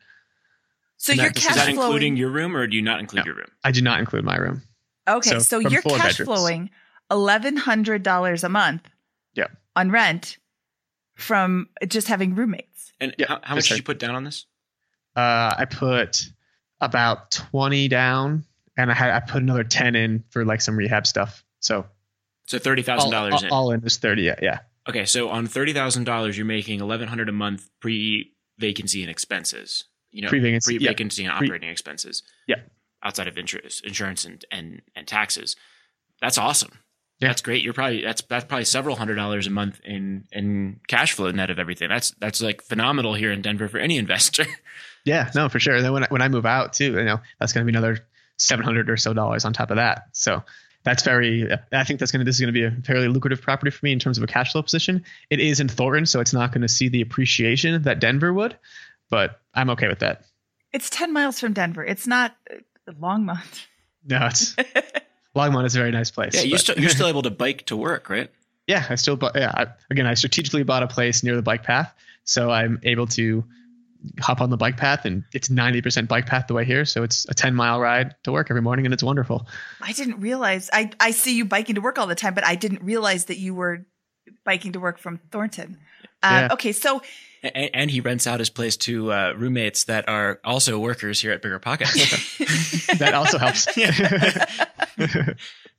So And you're that- Is cash that flowing. including your room, or do you not include No. your room? I did not include my room. Okay. So So, from you're four cash bedrooms. flowing eleven hundred dollars a month Yeah. on rent from just having roommates. And Yeah, how, how much that's did right. you put down on this? Uh, I put about twenty down, and I had I put another ten in for like some rehab stuff. So So thirty thousand all, dollars all, in. all in is thirty. Yeah, yeah, Okay, so on thirty thousand dollars, you're making eleven hundred a month pre vacancy and expenses. You know, Pre-vacancy, pre vacancy and Pre- operating expenses. Yeah. outside of interest, insurance, and and and taxes. That's awesome. Yeah. That's great. You're probably that's that's probably several hundred dollars a month in in cash flow net of everything. That's that's like phenomenal here in Denver for any investor. yeah. No, for sure. And then when I, when I move out too, you know, that's going to be another seven hundred or so dollars on top of that. So that's very. I think that's going to this is going to be a fairly lucrative property for me in terms of a cash flow position. It is in Thornton, so it's not going to see the appreciation that Denver would, but I'm okay with that. It's ten miles from Denver. It's not uh, Longmont. No, it's Longmont is a very nice place. Yeah, you're but- still you're still able to bike to work, right? Yeah, I still bought, yeah, I, again, I strategically bought a place near the bike path. So I'm able to hop on the bike path, and it's ninety percent bike path the way here. So it's a ten mile ride to work every morning, and it's wonderful. I didn't realize. I, I see you biking to work all the time, but I didn't realize that you were biking to work from Thornton. Uh, Yeah. Okay, so And, and he rents out his place to uh, roommates that are also workers here at Bigger Pockets. That also helps.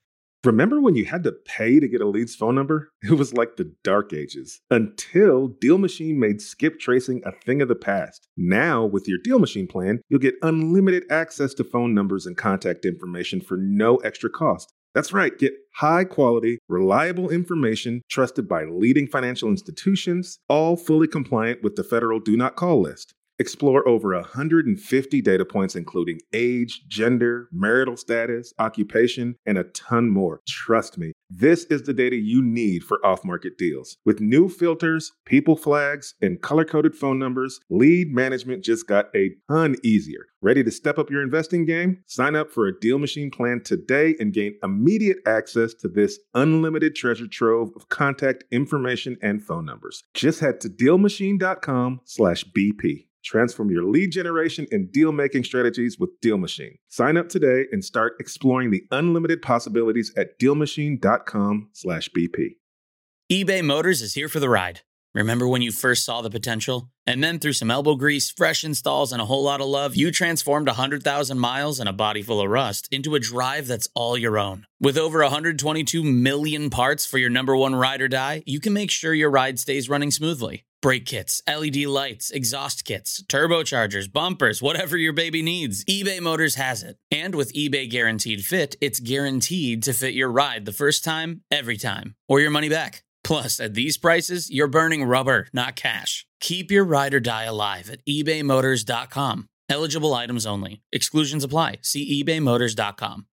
Remember when you had to pay to get a lead's phone number? It was like the dark ages until Deal Machine made skip tracing a thing of the past. Now, with your Deal Machine plan, you'll get unlimited access to phone numbers and contact information for no extra cost. That's right, get high-quality, reliable information trusted by leading financial institutions, all fully compliant with the federal Do Not Call list. Explore over one hundred fifty data points, including age, gender, marital status, occupation, and a ton more. Trust me, this is the data you need for off-market deals. With new filters, people flags, and color-coded phone numbers, lead management just got a ton easier. Ready to step up your investing game? Sign up for a Deal Machine plan today and gain immediate access to this unlimited treasure trove of contact information and phone numbers. Just head to DealMachine.com slash BP. Transform your lead generation and deal-making strategies with Deal Machine. Sign up today and start exploring the unlimited possibilities at DealMachine.com slash BP. eBay Motors is here for the ride. Remember when you first saw the potential? And then through some elbow grease, fresh installs, and a whole lot of love, you transformed one hundred thousand miles and a body full of rust into a drive that's all your own. With over one hundred twenty-two million parts for your number one ride or die, you can make sure your ride stays running smoothly. Brake kits, L E D lights, exhaust kits, turbochargers, bumpers, whatever your baby needs, eBay Motors has it. And with eBay Guaranteed Fit, it's guaranteed to fit your ride the first time, every time, or your money back. Plus, at these prices, you're burning rubber, not cash. Keep your ride or die alive at ebay motors dot com. Eligible items only. Exclusions apply. See ebay motors dot com.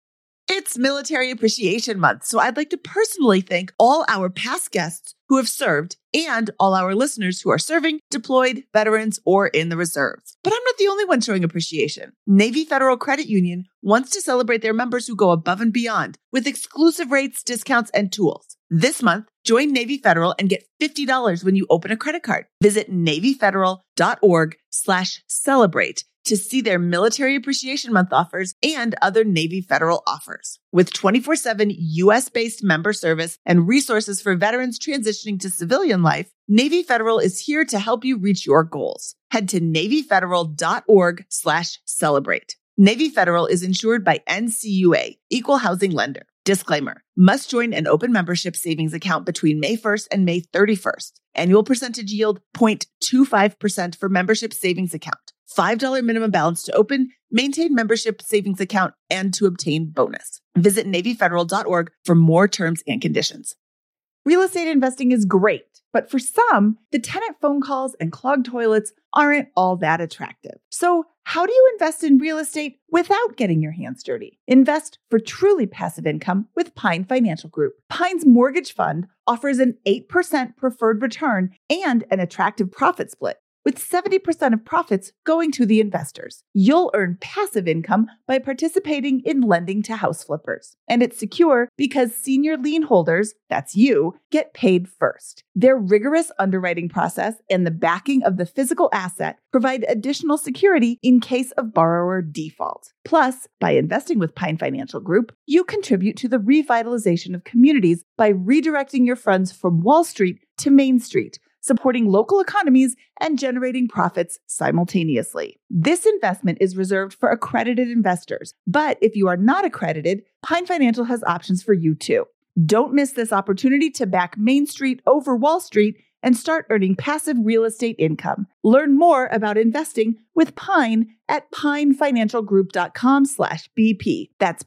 It's Military Appreciation Month, so I'd like to personally thank all our past guests who have served and all our listeners who are serving, deployed, veterans, or in the reserves. But I'm not the only one showing appreciation. Navy Federal Credit Union wants to celebrate their members who go above and beyond with exclusive rates, discounts, and tools. This month, join Navy Federal and get fifty dollars when you open a credit card. Visit NavyFederal.org slash celebrate to see their Military Appreciation Month offers and other Navy Federal offers. With twenty-four seven U S-based member service and resources for veterans transitioning to civilian life, Navy Federal is here to help you reach your goals. Head to NavyFederal.org slash celebrate. Navy Federal is insured by N C U A, Equal Housing Lender. Disclaimer, must join an open membership savings account between May first and May thirty-first. Annual percentage yield zero point two five percent for membership savings account. five dollars minimum balance to open, maintain membership savings account, and to obtain bonus. Visit Navy Federal dot org for more terms and conditions. Real estate investing is great, but for some, the tenant phone calls and clogged toilets aren't all that attractive. So how do you invest in real estate without getting your hands dirty? Invest for truly passive income with Pine Financial Group. Pine's mortgage fund offers an eight percent preferred return and an attractive profit split, with seventy percent of profits going to the investors. You'll earn passive income by participating in lending to house flippers. And it's secure because senior lien holders, that's you, get paid first. Their rigorous underwriting process and the backing of the physical asset provide additional security in case of borrower default. Plus, by investing with Pine Financial Group, you contribute to the revitalization of communities by redirecting your funds from Wall Street to Main Street, supporting local economies and generating profits simultaneously. This investment is reserved for accredited investors, but if you are not accredited, Pine Financial has options for you too. Don't miss this opportunity to back Main Street over Wall Street and start earning passive real estate income. Learn more about investing with Pine at pinefinancialgroup.com slash BP. That's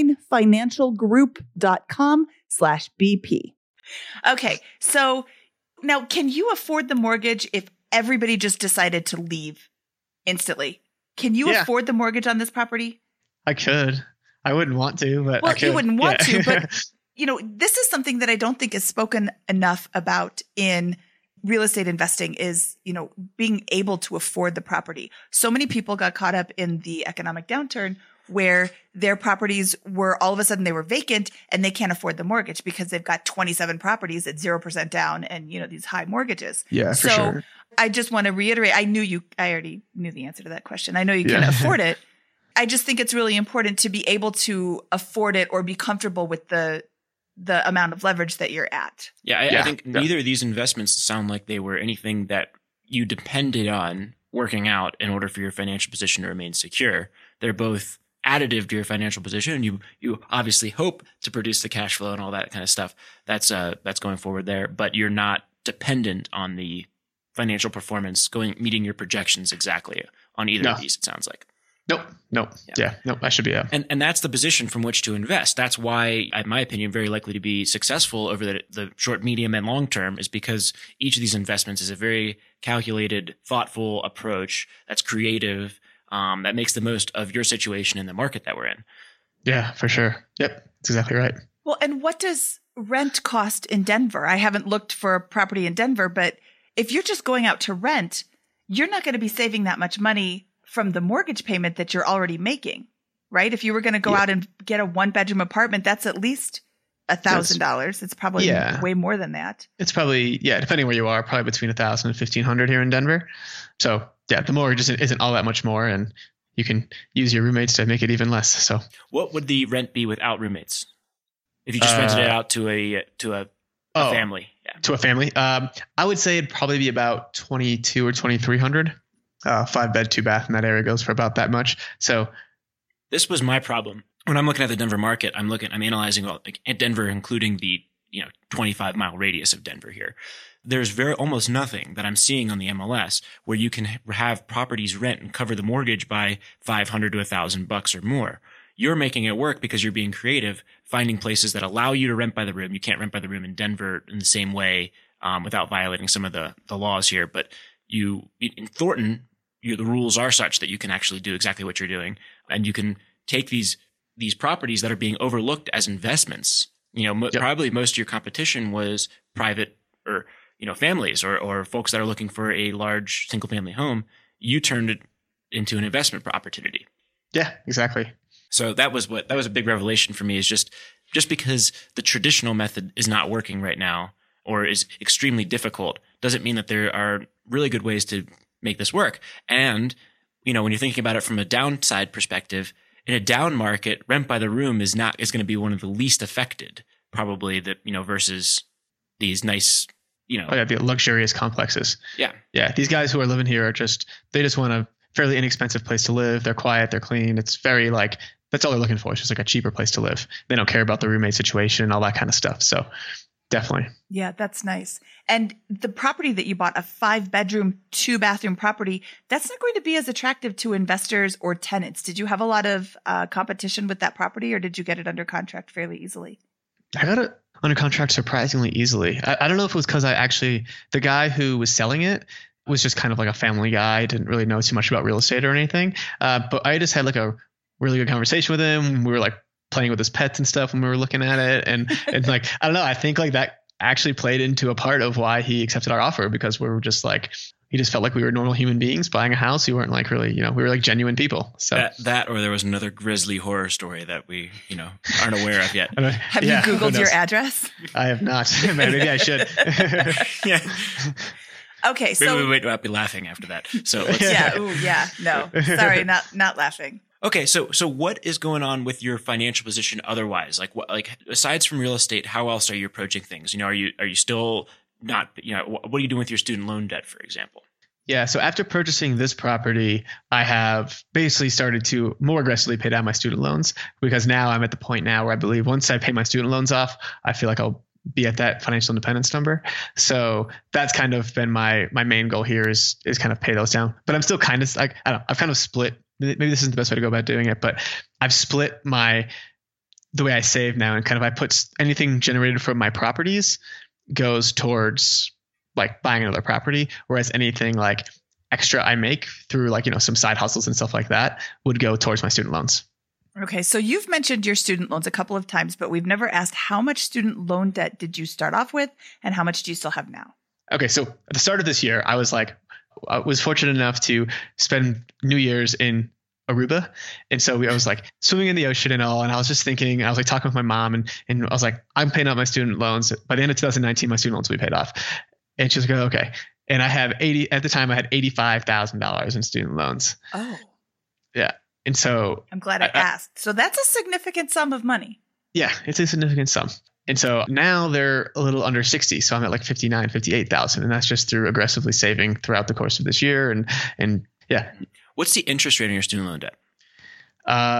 pinefinancialgroup.com slash BP. Okay, so now, can you afford the mortgage if everybody just decided to leave instantly? Can you yeah. afford the mortgage on this property? I could. I wouldn't want to, but well, I could. You wouldn't want yeah. to, but you know, this is something that I don't think is spoken enough about in real estate investing is, you know, being able to afford the property. So many people got caught up in the economic downturn where their properties were all of a sudden they were vacant and they can't afford the mortgage because they've got twenty-seven properties at zero percent down and, you know, these high mortgages. Yeah, so for sure. I just want to reiterate, I knew you, I already knew the answer to that question. I know you yeah. can afford it. I just think it's really important to be able to afford it or be comfortable with the the amount of leverage that you're at. Yeah, I, yeah, I think yeah. neither of these investments sound like they were anything that you depended on working out in order for your financial position to remain secure. They're both additive to your financial position. And you, you obviously hope to produce the cash flow and all that kind of stuff. That's, uh, that's going forward there, but you're not dependent on the financial performance going, meeting your projections exactly on either No. of these, it sounds like. Nope. Nope. Yeah. Yeah. Nope. I should be. Yeah. And and that's the position from which to invest. That's why, in my opinion, very likely to be successful over the, the short, medium, and long term is because each of these investments is a very calculated, thoughtful approach that's creative, um, that makes the most of your situation in the market that we're in. Yeah, for sure. Yep. That's exactly right. Well, and what does rent cost in Denver? I haven't looked for a property in Denver, but if you're just going out to rent, you're not going to be saving that much money from the mortgage payment that you're already making, right? If you were going to go Yeah. out and get a one bedroom apartment, that's at least a thousand dollars. It's probably Yeah. way more than that. It's probably, yeah, depending where you are, probably between a thousand and fifteen hundred here in Denver. So yeah, the mortgage isn't, isn't all that much more, and you can use your roommates to make it even less. So What would the rent be without roommates? If you just rented it Uh, out to a to a, a oh, family, yeah. to a family, um, I would say it'd probably be about twenty-two or twenty-three hundred. Uh, five bed, two bath in that area goes for about that much. So This was my problem when I'm looking at the Denver market. I'm looking, I'm analyzing well, like at Denver, including the you know twenty-five mile radius of Denver here. There's very almost nothing that I'm seeing on the M L S where you can have properties rent and cover the mortgage by five hundred to a thousand bucks or more. You're making it work because you're being creative, finding places that allow you to rent by the room. You can't rent by the room in Denver in the same way um, without violating some of the the laws here, but you in Thornton. You, the rules are such that you can actually do exactly what you're doing, and you can take these these properties that are being overlooked as investments. You know, mo- Yep. probably most of your competition was private or you know families or or folks that are looking for a large single family home. You turned it into an investment opportunity. yeah, exactly. So that was what that was a big revelation for me. Is just just because the traditional method is not working right now or is extremely difficult doesn't mean that there are really good ways to make this work. And, you know, when you're thinking about it from a downside perspective, in a down market, rent by the room is not, is going to be one of the least affected, probably, that, you know, versus these nice, you know. Oh yeah, the luxurious complexes. Yeah. Yeah, these guys who are living here are just, they just want a fairly inexpensive place to live. They're quiet, they're clean. It's very like, that's all they're looking for. It's just like a cheaper place to live. They don't care about the roommate situation and all that kind of stuff. So definitely. Yeah, that's nice. And the property that you bought, a five bedroom, two bathroom property, that's not going to be as attractive to investors or tenants. Did you have a lot of uh, competition with that property, or did you get it under contract fairly easily? I got it under contract surprisingly easily. I, I don't know if it was because I actually, the guy who was selling it was just kind of like a family guy, didn't really know too much about real estate or anything. Uh, but I just had like a really good conversation with him. We were like playing with his pets and stuff when we were looking at it. And, and like, I don't know, I think like that actually played into a part of why he accepted our offer, because we were just like, he just felt like we were normal human beings buying a house. We weren't like really, you know, we were like genuine people. So That, that or there was another grisly horror story that we, you know, aren't aware of yet. Have Yeah, you who Googled your knows? address? I have not. Maybe I should. Yeah. Okay, Maybe so we might not be laughing after that. So let's, yeah, ooh, yeah, no, sorry, not not laughing. Okay, so so what is going on with your financial position otherwise? Like what, like aside from real estate, how else are you approaching things? You know, are you are you still not, you know, what are you doing with your student loan debt, for example? Yeah. So after purchasing this property, I have basically started to more aggressively pay down my student loans, because now I'm at the point now where I believe once I pay my student loans off, I feel like I'll be at that financial independence number. So that's kind of been my my main goal here is is kind of pay those down. But I'm still kind of like, I don't know, I've kind of split. Maybe this isn't the best way to go about doing it, but I've split my the way I save now, and kind of I put anything generated from my properties goes towards like buying another property, whereas anything like extra I make through like, you know, some side hustles and stuff like that would go towards my student loans. Okay, so you've mentioned your student loans a couple of times, but we've never asked how much student loan debt did you start off with, and how much do you still have now? Okay, so at the start of this year, I was like, I was fortunate enough to spend New Year's in Aruba. And so we, I was like swimming in the ocean and all. And I was just thinking, I was like talking with my mom, and, and I was like, I'm paying off my student loans. By the end of two thousand nineteen, my student loans will be paid off. And she was like, okay. And I have eighty, at the time I had eighty-five thousand dollars in student loans. Oh, Yeah. And so, I'm glad I, I- I- asked. So that's a significant sum of money. yeah, it's a significant sum. And so now they're a little under sixty. So I'm at like fifty-nine, fifty-eight thousand. And that's just through aggressively saving throughout the course of this year. And, and yeah, What's the interest rate on your student loan debt? uh,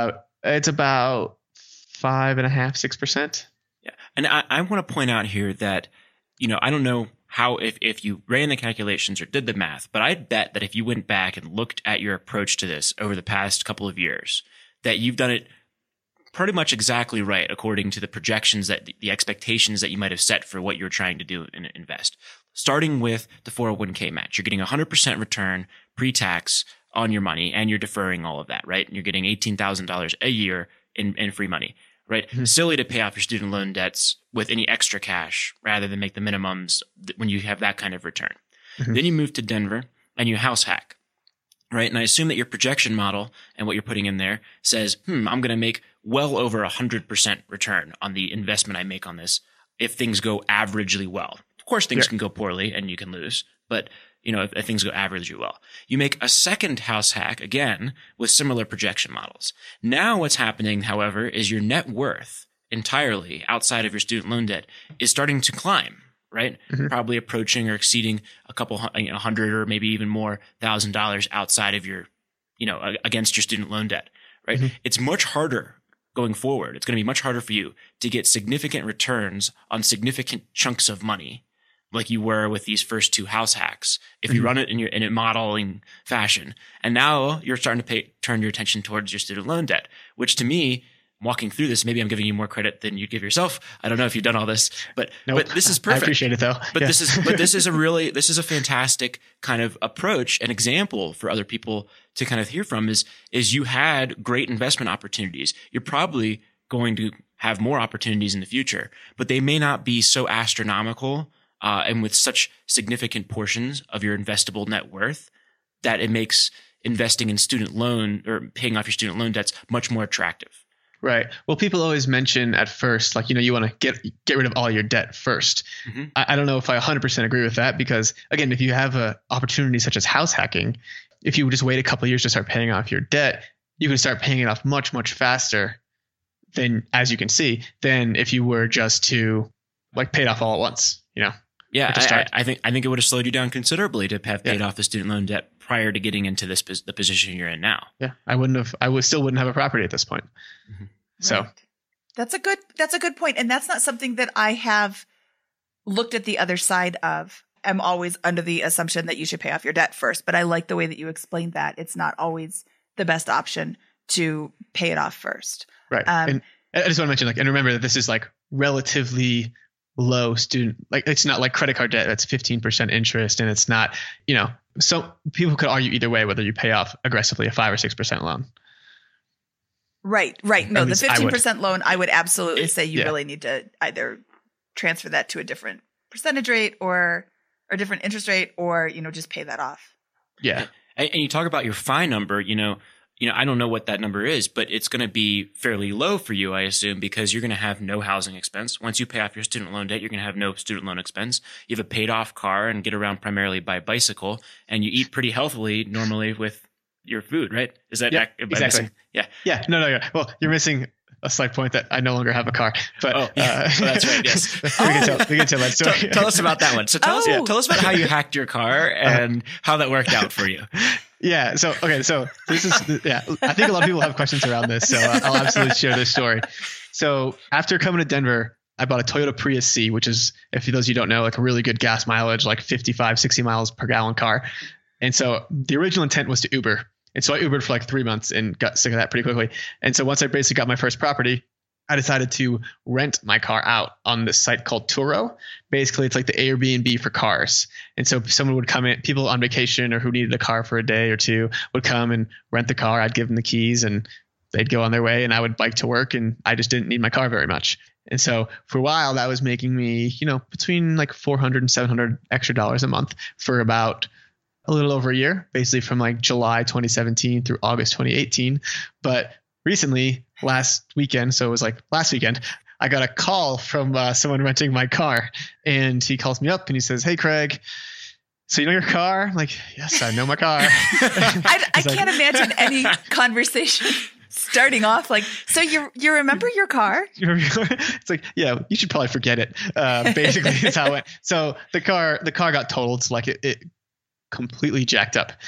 It's about five and a half, six percent. Yeah. And I, I want to point out here that, you know, I don't know how, if, if you ran the calculations or did the math, but I'd bet that if you went back and looked at your approach to this over the past couple of years, that you've done it pretty much exactly right according to the projections, that the expectations that you might have set for what you're trying to do and invest. Starting with the four oh one k match, you're getting one hundred percent return pre-tax on your money, and you're deferring all of that, right? And you're getting eighteen thousand dollars a year in, in free money, right? Mm-hmm. Silly to pay off your student loan debts with any extra cash rather than make the minimums when you have that kind of return. Mm-hmm. Then you move to Denver and you house hack, right? And I assume that your projection model and what you're putting in there says, hmm, I'm going to make well over one hundred percent return on the investment I make on this if things go averagely well. Of course, things yeah. can go poorly and you can lose, but you know, if, if things go averagely well. You make a second house hack, again, with similar projection models. Now what's happening, however, is your net worth entirely outside of your student loan debt is starting to climb, right? Mm-hmm. Probably approaching or exceeding a couple, you know, hundred or maybe even more thousand dollars outside of your, you know, against your student loan debt, right? Mm-hmm. It's much harder going forward. It's going to be much harder for you to get significant returns on significant chunks of money like you were with these first two house hacks, if you mm-hmm. run it in your in a modeling fashion. And now you're starting to pay, turn your attention towards your student loan debt, which to me, walking through this, maybe I'm giving you more credit than you give yourself. I don't know if you've done all this, but nope. but this is perfect. I appreciate it though. But yeah. this is but this is a really this is a fantastic kind of approach and example for other people to kind of hear from. Is is you had great investment opportunities. You're probably going to have more opportunities in the future, but they may not be so astronomical. Uh, and with such significant portions of your investable net worth that it makes investing in student loan or paying off your student loan debts much more attractive. Right. Well, people always mention at first, like, you know, you want to get get rid of all your debt first. Mm-hmm. I, I don't know if I one hundred percent agree with that because, again, if you have an opportunity such as house hacking, if you just wait a couple of years to start paying off your debt, you can start paying it off much, much faster than, as you can see, than if you were just to like pay it off all at once, you know? Yeah, I, I think I think it would have slowed you down considerably to have paid yeah. off the student loan debt prior to getting into this the position you're in now. Yeah, I wouldn't have. I would still wouldn't have a property at this point. Mm-hmm. So right. that's a good that's a good point, and that's not something that I have looked at the other side of. I'm always under the assumption that you should pay off your debt first, but I like the way that you explained that. It's not always the best option to pay it off first. Right. Um, and I just want to mention, like, and remember that this is like relatively low student, like it's not like credit card debt that's fifteen percent interest, and it's not, you know, so people could argue either way whether you pay off aggressively a five or six percent loan. Right, right. No, the fifteen percent loan, I would absolutely say you yeah. really need to either transfer that to a different percentage rate or or different interest rate, or, you know, just pay that off. Yeah. And, and you talk about your fine number, you know, you know, I don't know what that number is, but it's going to be fairly low for you, I assume, because you're going to have no housing expense. Once you pay off your student loan debt, you're going to have no student loan expense. You have a paid off car and get around primarily by bicycle, and you eat pretty healthily normally with your food, right? Is that yeah, ac- exactly? Missing? Yeah. Yeah. No, no, no. Well, you're missing a slight point that I no longer have a car. But oh, yeah. uh, well, that's right. Yes. we, can tell, we can tell that story. tell, tell us about that one. So tell oh. us, yeah, tell us about how you hacked your car and uh, how that worked out for you. Yeah. So, okay. So this is, yeah, I think a lot of people have questions around this. So I'll absolutely share this story. So after coming to Denver, I bought a Toyota Prius C, which is, if those of you don't know, like a really good gas mileage, like fifty-five, sixty miles per gallon car. And so the original intent was to Uber. And so I Ubered for like three months and got sick of that pretty quickly. And so once I basically got my first property, I decided to rent my car out on this site called Turo. Basically, it's like the Airbnb for cars. And so someone would come in, people on vacation or who needed a car for a day or two would come and rent the car. I'd give them the keys and they'd go on their way, and I would bike to work, and I just didn't need my car very much. And so for a while, that was making me, you know, between like four hundred and seven hundred extra dollars a month for about a little over a year, basically from like July twenty seventeen through August twenty eighteen. But recently, last weekend, so it was like last weekend, I got a call from uh, someone renting my car, and he calls me up and he says, "Hey, Craig, so you know your car?" I'm like, "Yes, I know my car." I, I like, can't imagine any conversation starting off like, "So you you remember your car?" It's like, yeah, you should probably forget it. Uh, basically, is how it went. So the car the car got totaled. So like it, it completely jacked up.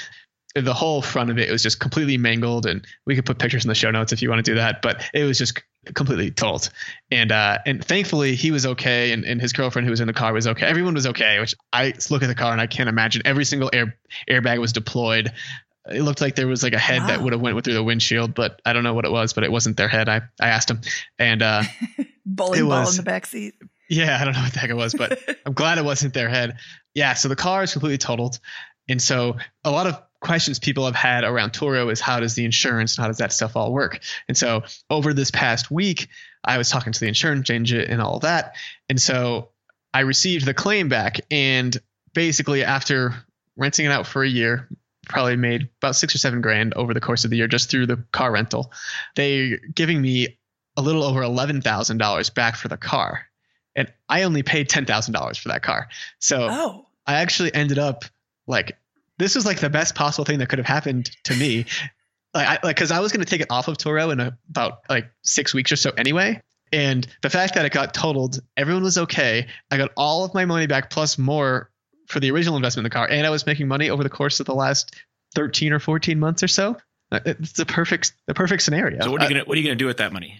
the whole front of it was just completely mangled, and we could put pictures in the show notes if you want to do that, but it was just completely totaled. And, uh, and thankfully he was okay. And, and his girlfriend who was in the car was okay. Everyone was okay, which I look at the car and I can't imagine. Every single air airbag was deployed. It looked like there was like a head wow. that would have went through the windshield, but I don't know what it was, but it wasn't their head. I, I asked him, and, uh, bowling ball was, in the backseat. Yeah. I don't know what the heck it was, but I'm glad it wasn't their head. Yeah. So the car is completely totaled. And so a lot of questions people have had around Turo is how does the insurance and how does that stuff all work? And so over this past week, I was talking to the insurance agent and all of that. And so I received the claim back, and basically after renting it out for a year, probably made about six or seven grand over the course of the year just through the car rental. They're giving me a little over eleven thousand dollars back for the car. And I only paid ten thousand dollars for that car. So oh. I actually ended up like, this was like the best possible thing that could have happened to me. Like, I, like, cause I was going to take it off of Turo in a, about like six weeks or so anyway. And the fact that it got totaled, everyone was okay. I got all of my money back plus more for the original investment in the car. And I was making money over the course of the last thirteen or fourteen months or so. It's the perfect, the perfect scenario. So what are you going to, what are you going to do with that money?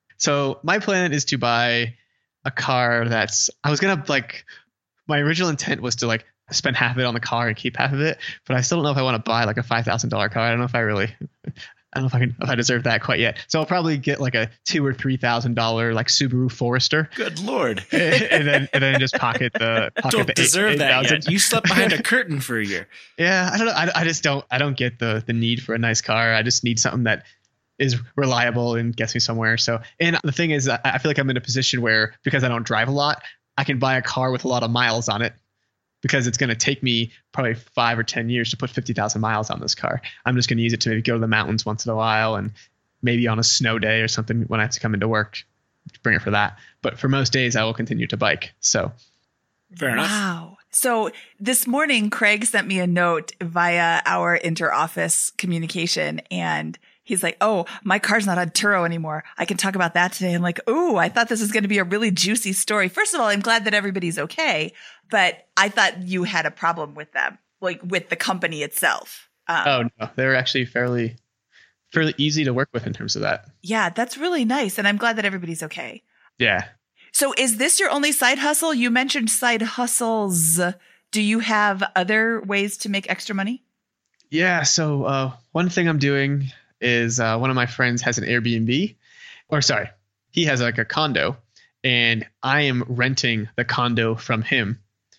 So my plan is to buy a car that's, I was going to like, my original intent was to like spend half of it on the car and keep half of it, but I still don't know if I want to buy like a five thousand dollars car. I don't know if I really, I don't know if I can, if I deserve that quite yet. So I'll probably get like a two or three thousand dollar like Subaru Forester. Good Lord. and, and then, and then just pocket the, pocket don't the deserve eight, that eight yet. You slept behind a curtain for a year. Yeah. I don't know. I, I just don't, I don't get the, the need for a nice car. I just need something that is reliable and gets me somewhere. So, and the thing is, I, I feel like I'm in a position where, because I don't drive a lot, I can buy a car with a lot of miles on it, because it's going to take me probably five or ten years to put fifty thousand miles on this car. I'm just going to use it to maybe go to the mountains once in a while, and maybe on a snow day or something when I have to come into work, bring it for that. But for most days, I will continue to bike. So fair enough. Wow. So this morning, Craig sent me a note via our inter-office communication, and he's like, oh, my car's not on Turo anymore. I can talk about that today. I'm like, oh, I thought this was going to be a really juicy story. First of all, I'm glad that everybody's okay, but I thought you had a problem with them, like with the company itself. Um, oh, no, they're actually fairly, fairly easy to work with in terms of that. Yeah, that's really nice. And I'm glad that everybody's okay. Yeah. So is this your only side hustle? You mentioned side hustles. Do you have other ways to make extra money? Yeah. So uh, one thing I'm doing is uh, one of my friends has an Airbnb, or sorry, he has like a condo, and I am renting the condo from him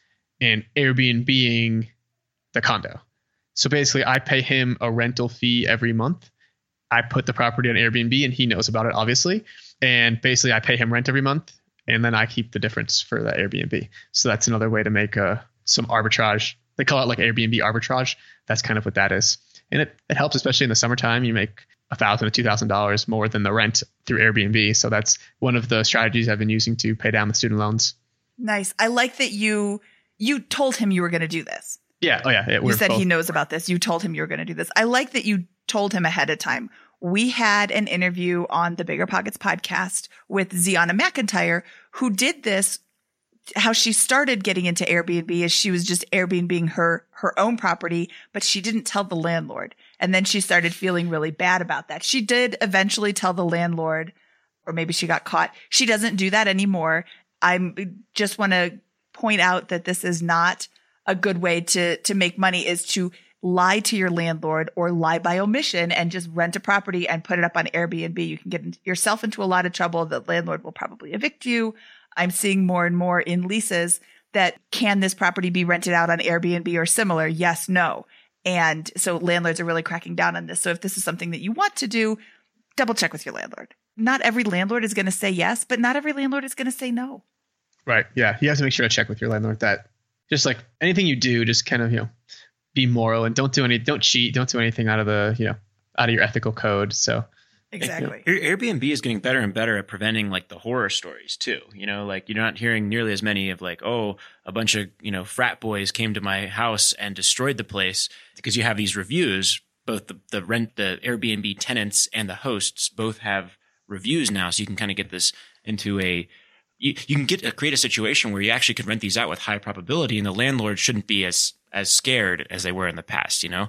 and Airbnb-ing the condo. So basically I pay him a rental fee every month. I put the property on Airbnb and he knows about it, obviously. And basically I pay him rent every month, and then I keep the difference for the Airbnb. So that's another way to make uh, some arbitrage. They call it like Airbnb arbitrage. That's kind of what that is. And it, it helps, especially in the summertime. You make a thousand or two thousand dollars more than the rent through Airbnb. So that's one of the strategies I've been using to pay down the student loans. Nice. I like that you you told him you were going to do this. Yeah. Oh yeah. It, you said both. He knows about this. You told him you were going to do this. I like that you told him ahead of time. We had an interview on the Bigger Pockets podcast with Ziana McIntyre, who did this. How she started getting into Airbnb is she was just Airbnb-ing her, her own property, but she didn't tell the landlord. And then she started feeling really bad about that. She did eventually tell the landlord, or maybe she got caught. She doesn't do that anymore. I just want to point out that this is not a good way to, to make money, is to lie to your landlord or lie by omission and just rent a property and put it up on Airbnb. You can get yourself into a lot of trouble. The landlord will probably evict you. I'm seeing more and more in leases that, can this property be rented out on Airbnb or similar? Yes, no. And so landlords are really cracking down on this. So if this is something that you want to do, double check with your landlord. Not every landlord is going to say yes, but not every landlord is going to say no. Right. Yeah. You have to make sure to check with your landlord that just like anything you do, just kind of, you know, be moral and don't do any, don't cheat, don't do anything out of the, you know, out of your ethical code. So exactly. Airbnb is getting better and better at preventing like the horror stories too. You know, like you're not hearing nearly as many of like, oh, a bunch of, you know, frat boys came to my house and destroyed the place, because you have these reviews. Both the, the rent, the Airbnb tenants and the hosts both have reviews now. So you can kind of get this into a, you, you can get a, create a situation where you actually could rent these out with high probability, and the landlord shouldn't be as, as scared as they were in the past, you know?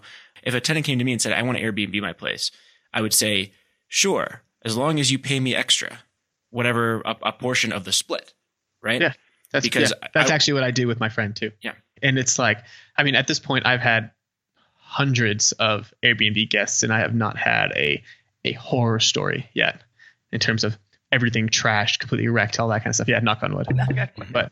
if a tenant came to me and said, I want to Airbnb my place, I would say, sure, as long as you pay me extra, whatever a, a portion of the split, right? Yeah, that's because yeah, that's I, actually what I do with my friend too. Yeah, and it's like, I mean, at this point, I've had hundreds of Airbnb guests, and I have not had a a horror story yet in terms of everything trashed, completely wrecked, all that kind of stuff. Yeah, knock on wood. But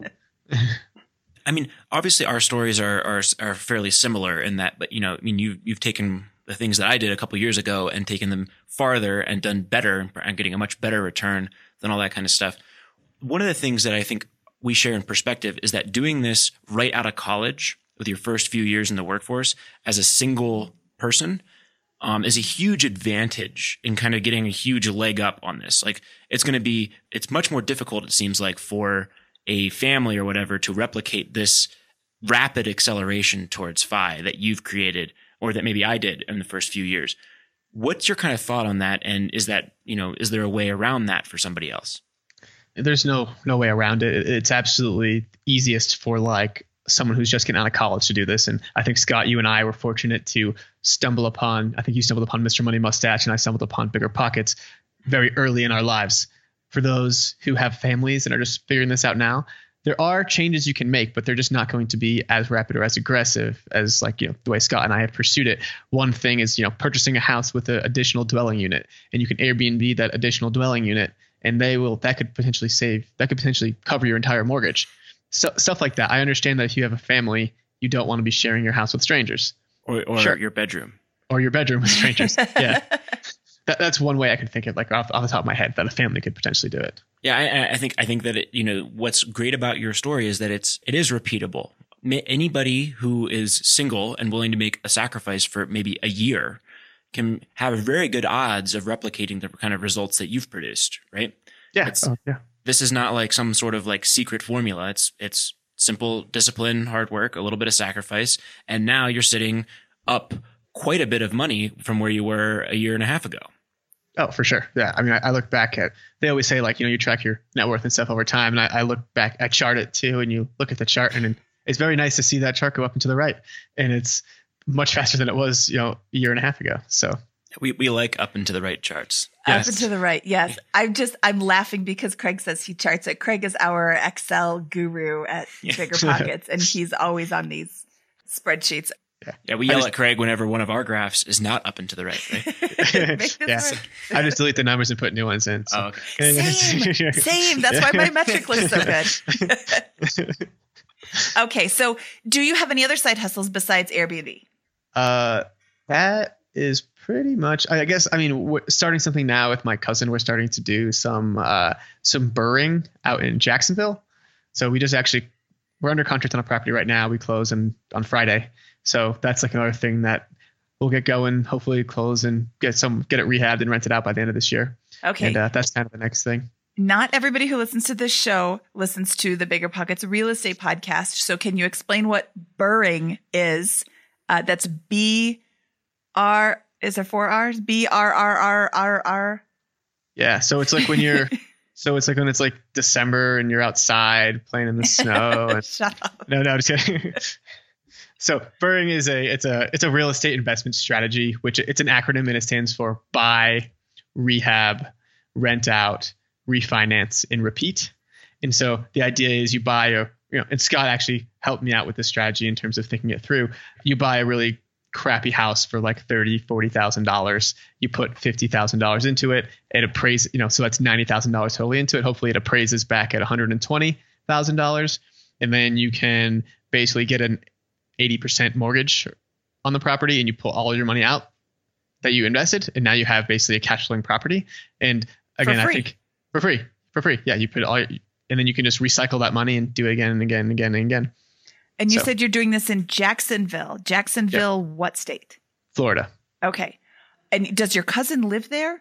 I mean, obviously, our stories are are are fairly similar in that, but you know, I mean, you you've taken the things that I did a couple years ago and taken them farther and done better and getting a much better return than all that kind of stuff. One of the things that I think we share in perspective is that doing this right out of college with your first few years in the workforce as a single person um, is a huge advantage in kind of getting a huge leg up on this. Like it's going to be, it's much more difficult, it seems like, for a family or whatever to replicate this rapid acceleration towards F I that you've created or that maybe I did in the first few years. What's your kind of thought on that? And is that, you know, is there a way around that for somebody else? There's no no way around it. It's absolutely easiest for like someone who's just getting out of college to do this. And I think, Scott, you and I were fortunate to stumble upon, I think you stumbled upon Mister Money Mustache and I stumbled upon Bigger Pockets very early in our lives. For those who have families and are just figuring this out now, there are changes you can make, but they're just not going to be as rapid or as aggressive as like, you know, the way Scott and I have pursued it. One thing is, you know, purchasing a house with an additional dwelling unit, and you can Airbnb that additional dwelling unit, and they will, that could potentially save, that could potentially cover your entire mortgage. So, stuff like that. I understand that if you have a family, you don't want to be sharing your house with strangers. Or, or Sure. your bedroom. Or your bedroom with strangers. Yeah. That, that's one way I could think of, like off, off the top of my head, that a family could potentially do it. Yeah, I, I think I think that it, you know, what's great about your story is that it's it is repeatable. Anybody who is single and willing to make a sacrifice for maybe a year can have very good odds of replicating the kind of results that you've produced, right? Yeah. It's, oh, yeah. This is not like some sort of like secret formula. It's it's simple discipline, hard work, a little bit of sacrifice, and now you're sitting up quite a bit of money from where you were a year and a half ago. Oh, for sure. Yeah. I mean, I, I look back at, they always say like, you know, you track your net worth and stuff over time. And I, I look back, I chart it too. And you look at the chart and it's very nice to see that chart go up and to the right. And it's much faster than it was, you know, a year and a half ago. So we, we like up and to the right charts. Yes. Up and to the right. Yes. I'm just, I'm laughing because Craig says he charts it. Craig is our Excel guru at Yeah. Bigger Pockets, and he's always on these spreadsheets. yeah. Yeah, we yell just, at Craig whenever one of our graphs is not up and to the right, right? Make this yeah. work. I just delete the numbers and put new ones in. So. Oh, okay. Same, same. That's why my metric looks so good. Okay, so do you have any other side hustles besides Airbnb? Uh, that is pretty much, I guess, I mean, we're starting something now with my cousin. We're starting to do some, uh, some burring out in Jacksonville. So we just actually, we're under contract on a property right now. We close in, on Friday. So that's like another thing that we'll get going, hopefully close and get some, get it rehabbed and rented out by the end of this year. Okay. And uh, that's kind of the next thing. Not everybody who listens to this show listens to the Bigger Pockets real estate podcast. So can you explain what burring is? Uh, that's B R, is there four R's? B R R R R R. Yeah. So it's like when you're, so it's like when it's like December and you're outside playing in the snow. And, Shut up. no, no, just kidding. So burring is a, it's a, it's a real estate investment strategy, which it's an acronym and it stands for buy, rehab, rent out, refinance, and repeat. And so the idea is you buy a, you know, and Scott actually helped me out with this strategy in terms of thinking it through. You buy a really crappy house for like thirty thousand dollars, forty thousand dollars. You put fifty thousand dollars into it. It appraises, you know, so that's ninety thousand dollars totally into it. Hopefully it appraises back at one hundred twenty thousand dollars. And then you can basically get an eighty percent mortgage on the property and you pull all your money out that you invested. And now you have basically a cash flowing property. And again, I think for free, for free. Yeah. You put all your, and then you can just recycle that money and do it again and again and again and again. And you So- said you're doing this in Jacksonville. Jacksonville, what state? Florida. Okay. And does your cousin live there?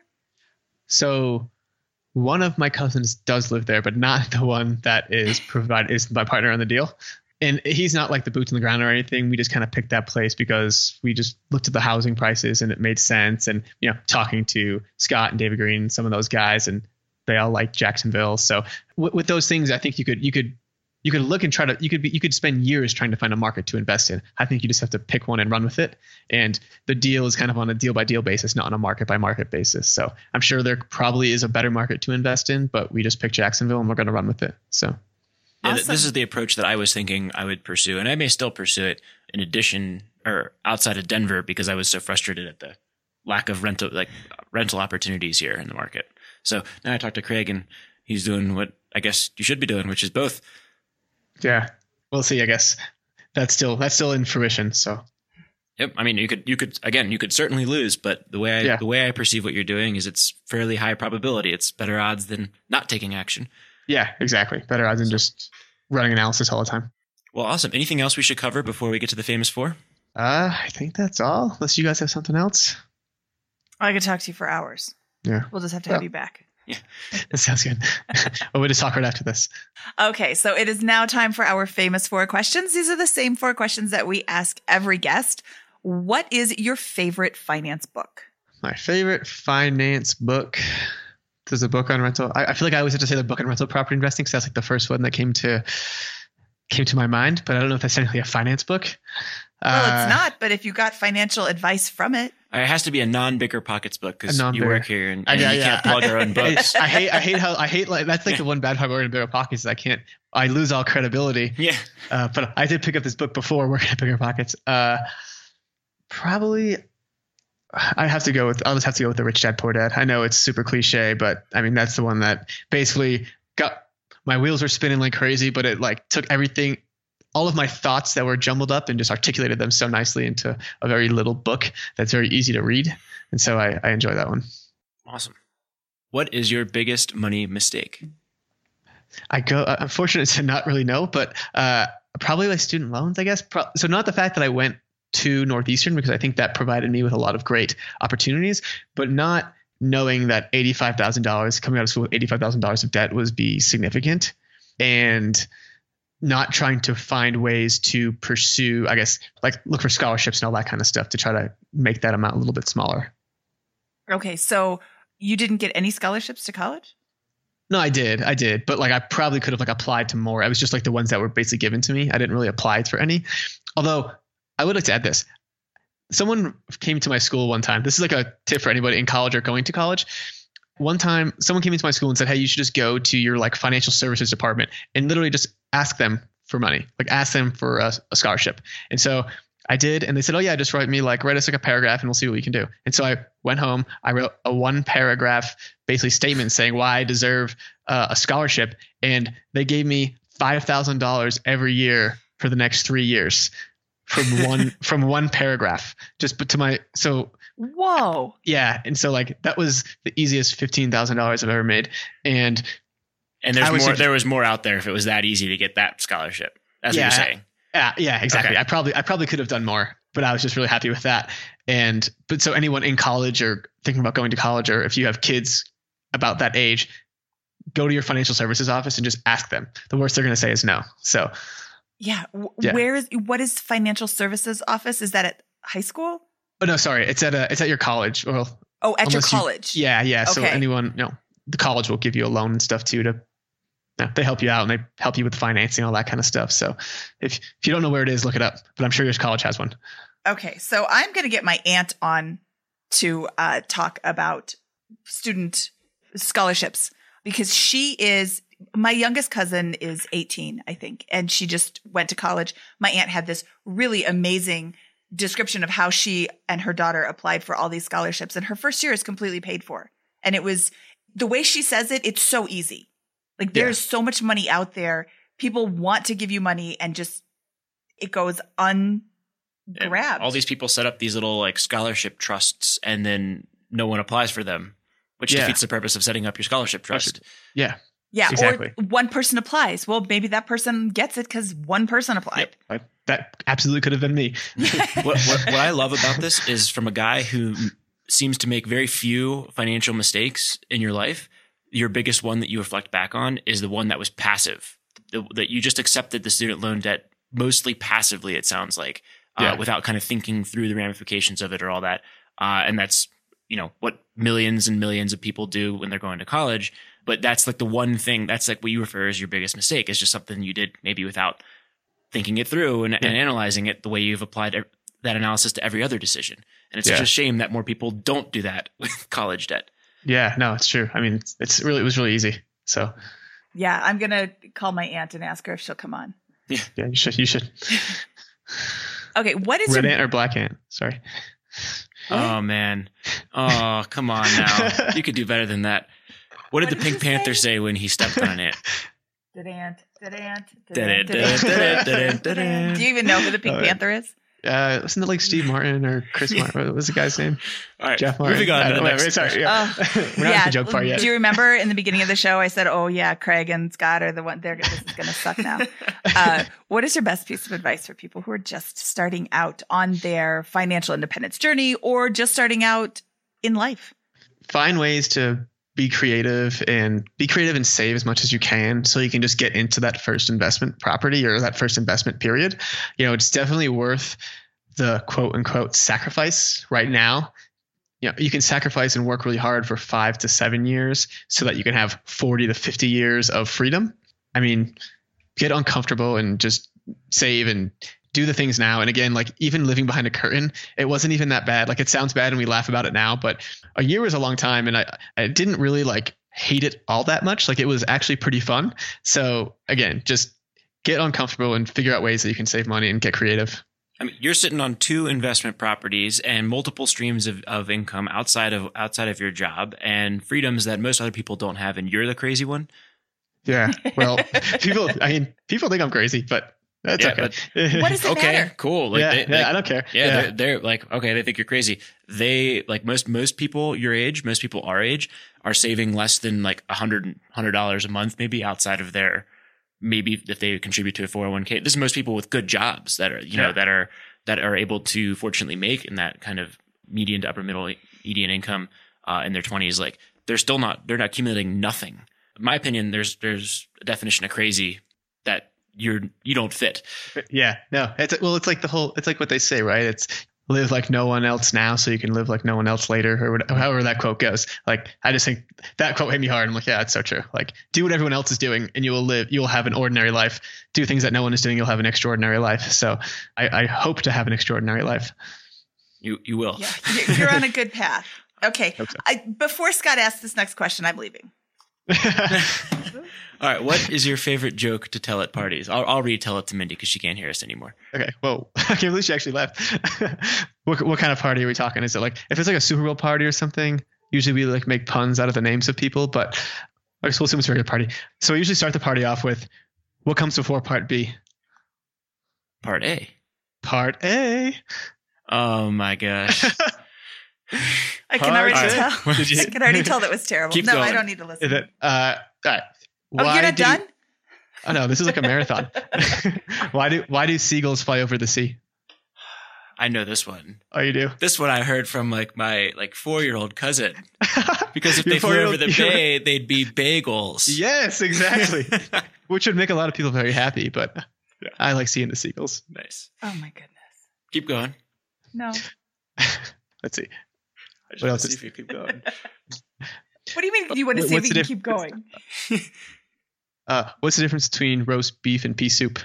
So one of my cousins does live there, but not the one that is provide is my partner on the deal. And he's not like the boots on the ground or anything. We just kind of picked that place because we just looked at the housing prices and it made sense. And, you know, talking to Scott and David Green, some of those guys, and they all like Jacksonville. So w- with those things, I think you could, you could you could look and try to, you could be, you could spend years trying to find a market to invest in. I think you just have to pick one and run with it. And the deal is kind of on a deal by deal basis, not on a market by market basis. So I'm sure there probably is a better market to invest in, but we just picked Jacksonville and we're going to run with it. So. Yeah, Awesome. this is the approach that I was thinking I would pursue, and I may still pursue it in addition or outside of Denver because I was so frustrated at the lack of rental, like rental opportunities here in the market. So now I talked to Craig and he's doing what I guess you should be doing, which is both. Yeah, we'll see. I guess that's still that's still in fruition. So, yep. I mean, you could you could again, you could certainly lose, but the way I, Yeah. the way I perceive what you're doing is it's fairly high probability. It's better odds than not taking action. yeah, exactly. Better odds than just running analysis all the time. Well, awesome. Anything else we should cover before we get to the famous four? Uh, I think that's all. Unless you guys have something else. I could talk to you for hours. Yeah, We'll just have to Yeah. have you back. that sounds good. Well, we'll just talk right after this. Okay, so it is now time for our famous four questions. These are the same four questions that we ask every guest. What is your favorite finance book? My favorite finance book. There's a book on rental. I, I feel like I always have to say the book on rental property investing because that's like the first one that came to came to my mind. But I don't know if that's technically a finance book. Well, Uh, it's not, but if you got financial advice from it, It has to be a non-Bigger Pockets book because A you non-bigger. work here and, I- and yeah, you yeah. can't plug our own books. I hate, I hate how I hate like that's like the one bad part about Bigger Pockets is I can't, I lose all credibility. Yeah. Uh, but I did pick up this book before working at Bigger Pockets. Uh, probably, I have to go with. I'll just have to go with the Rich Dad Poor Dad. I know it's super cliche, but I mean that's the one that basically got my wheels were spinning like crazy. But it like took everything, all of my thoughts that were jumbled up, and just articulated them so nicely into a very little book that's very easy to read. And so I, I enjoy that one. Awesome. What is your biggest money mistake? I go. I'm fortunate to not really know, but uh, probably like student loans, I guess. Pro- so not the fact that I went to Northeastern because I think that provided me with a lot of great opportunities, but not knowing that eighty-five thousand dollars coming out of school with eighty-five thousand dollars of debt was be significant, and not trying to find ways to pursue, I guess, like look for scholarships and all that kind of stuff to try to make that amount a little bit smaller. okay, so you didn't get any scholarships to college? No, I did. I did. But like I probably could have like applied to more. I was just like the ones that were basically given to me. I didn't really apply for any. Although I would like to add this. Someone came to my school one time. This is like a tip for anybody in college or going to college. One time someone came into my school and said, "Hey, you should just go to your like financial services department and literally just ask them for money. Like ask them for a, a scholarship." And so I did, and they said, "Oh yeah, just write me like write us like a paragraph and we'll see what we can do." And so I went home, I wrote a one paragraph basically statement saying why I deserve uh, a scholarship, and they gave me five thousand dollars every year for the next three years from one from one paragraph. Just but to my so Whoa. yeah, and so like that was the easiest fifteen thousand dollars I've ever made, and And there's I was more. a- there was more out there if it was that easy to get that scholarship. That's Yeah. what you're saying. yeah, yeah, exactly. Okay. I probably I probably could have done more, but I was just really happy with that. And but so anyone in college or thinking about going to college, or if you have kids about that age, go to your financial services office and just ask them. The worst they're going to say is no. So Yeah. W- Yeah. Where is what is financial services office? Is that at high school? oh no, sorry, it's at a it's at your college. Well, Oh, at your unless you- college. yeah, yeah. So Okay. anyone, you know, the college will give you a loan and stuff too to. Yeah, they help you out and they help you with financing, all that kind of stuff. So if if you don't know where it is, look it up. But I'm sure your college has one. Okay, so I'm going to get my aunt on to uh, talk about student scholarships because she is my youngest cousin is eighteen, I think, and she just went to college. My aunt had this really amazing description of how she and her daughter applied for all these scholarships, and her first year is completely paid for. And it was the way she says it, it's so easy. Like there's so much money out there. People want to give you money and just it goes And ungrabbed. all these people set up these little like scholarship trusts, and then no one applies for them, which Yeah. defeats the purpose of setting up your scholarship trust. Yeah, Yeah, Exactly. or one person applies. Well, maybe that person gets it because one person applied. I, that absolutely could have been me. what, what, what I love about this is from a guy who seems to make very few financial mistakes in your life. Your biggest one that you reflect back on is the one that was passive, the, that you just accepted the student loan debt mostly passively, it sounds like, uh, Yeah. without kind of thinking through the ramifications of it or all that. Uh, and that's, you know, what millions and millions of people do when they're going to college. But that's like the one thing that's like what you refer as your biggest mistake is just something you did maybe without thinking it through and, yeah. and analyzing it the way you've applied that analysis to every other decision. And it's yeah. such a shame that more people don't do that with college debt. Yeah, no, it's true. I mean, it's, it's really, it was really easy. So yeah, I'm going to call my aunt and ask her if she'll come on. Yeah, yeah, you should, you should. Okay. What is red your ant or black ant? Sorry. Oh man. Oh, come on now. You could do better than that. What did what the Pink Panther say? say when he stepped on an ant? Did ant, did ant, did ant, did ant, did ant, did ant, did ant. Do you even know who the Pink oh, Panther is? Uh, listen to like Steve Martin or Chris Martin. What was the guy's name? All right, Jeff Martin. Moving on. To the wait, wait, sorry. Yeah. Uh, We're not yeah. at the joke part yet. Do you remember in the beginning of the show, I said, oh yeah, Craig and Scott are the one, they're, this is going to suck now. Uh, what is your best piece of advice for people who are just starting out on their financial independence journey or just starting out in life? Find ways to be creative and be creative and save as much as you can so you can just get into that first investment property or that first investment period. You know, it's definitely worth the quote unquote sacrifice right now. You know, you can sacrifice and work really hard for five to seven years so that you can have forty to fifty years of freedom. I mean, get uncomfortable and just save and do the things now. And again, like even living behind a curtain, it wasn't even that bad. Like it sounds bad and we laugh about it now, but a year was a long time. And I, I didn't really like hate it all that much. Like it was actually pretty fun. So again, just get uncomfortable and figure out ways that you can save money and get creative. I mean, you're sitting on two investment properties and multiple streams of, of income outside of outside of your job and freedoms that most other people don't have. And you're the crazy one. Yeah. Well, people, I mean, people think I'm crazy, but that's yeah, okay. But what does it okay, matter? Cool. Like yeah, they, yeah, they, I don't care. Yeah, yeah. They're, they're like, okay, they think you're crazy. They like most most people your age, most people our age are saving less than like a hundred hundred dollars a month, maybe outside of their maybe if they contribute to a four oh one k. This is most people with good jobs that are you know yeah. that are that are able to fortunately make in that kind of median to upper middle median income uh, in their twenties. Like they're still not they're not accumulating nothing. In my opinion, there's there's a definition of crazy that you're you don't fit. Yeah, no, it's well, it's like the whole, it's like what they say, right? It's live like no one else now, so you can live like no one else later, or whatever, however that quote goes. Like, I just think that quote hit me hard. I'm like, yeah, it's so true. Like, do what everyone else is doing, and you will live. You will have an ordinary life. Do things that no one is doing. You'll have an extraordinary life. So, I, I hope to have an extraordinary life. You you will. Yeah, you're on a good path. Okay. So. I, before Scott asks this next question, I'm leaving. All right. What is your favorite joke to tell at parties? I'll, I'll retell it to Mindy because she can't hear us anymore. Okay. Well, I can't believe she actually left. what what kind of party are we talking? Is it like if it's like a Super Bowl party or something? Usually we like make puns out of the names of people, but I guess we'll assume it's a regular party. So we usually start the party off with, "What comes before Part B?" Part A. Part A. Oh my gosh. I can already right. tell. Did you, I can already tell that was terrible. Keep no, going. I don't need to listen. Is it? Uh, all right. Oh, Why you're not do, done? Oh no, this is like a marathon. why do why do seagulls fly over the sea? I know this one. Oh, you do? This one I heard from like my like four year old cousin. Because if Your they flew over the four-year-old- bay, they'd be bagels. Yes, exactly. Which would make a lot of people very happy, but Yeah. I like seeing the seagulls. Nice. Oh my goodness. Keep going. No. Let's see. I just What want else to see is- if you keep going. What do you mean you want to see if What's we the can keep going? Uh, what's the difference between roast beef and pea soup?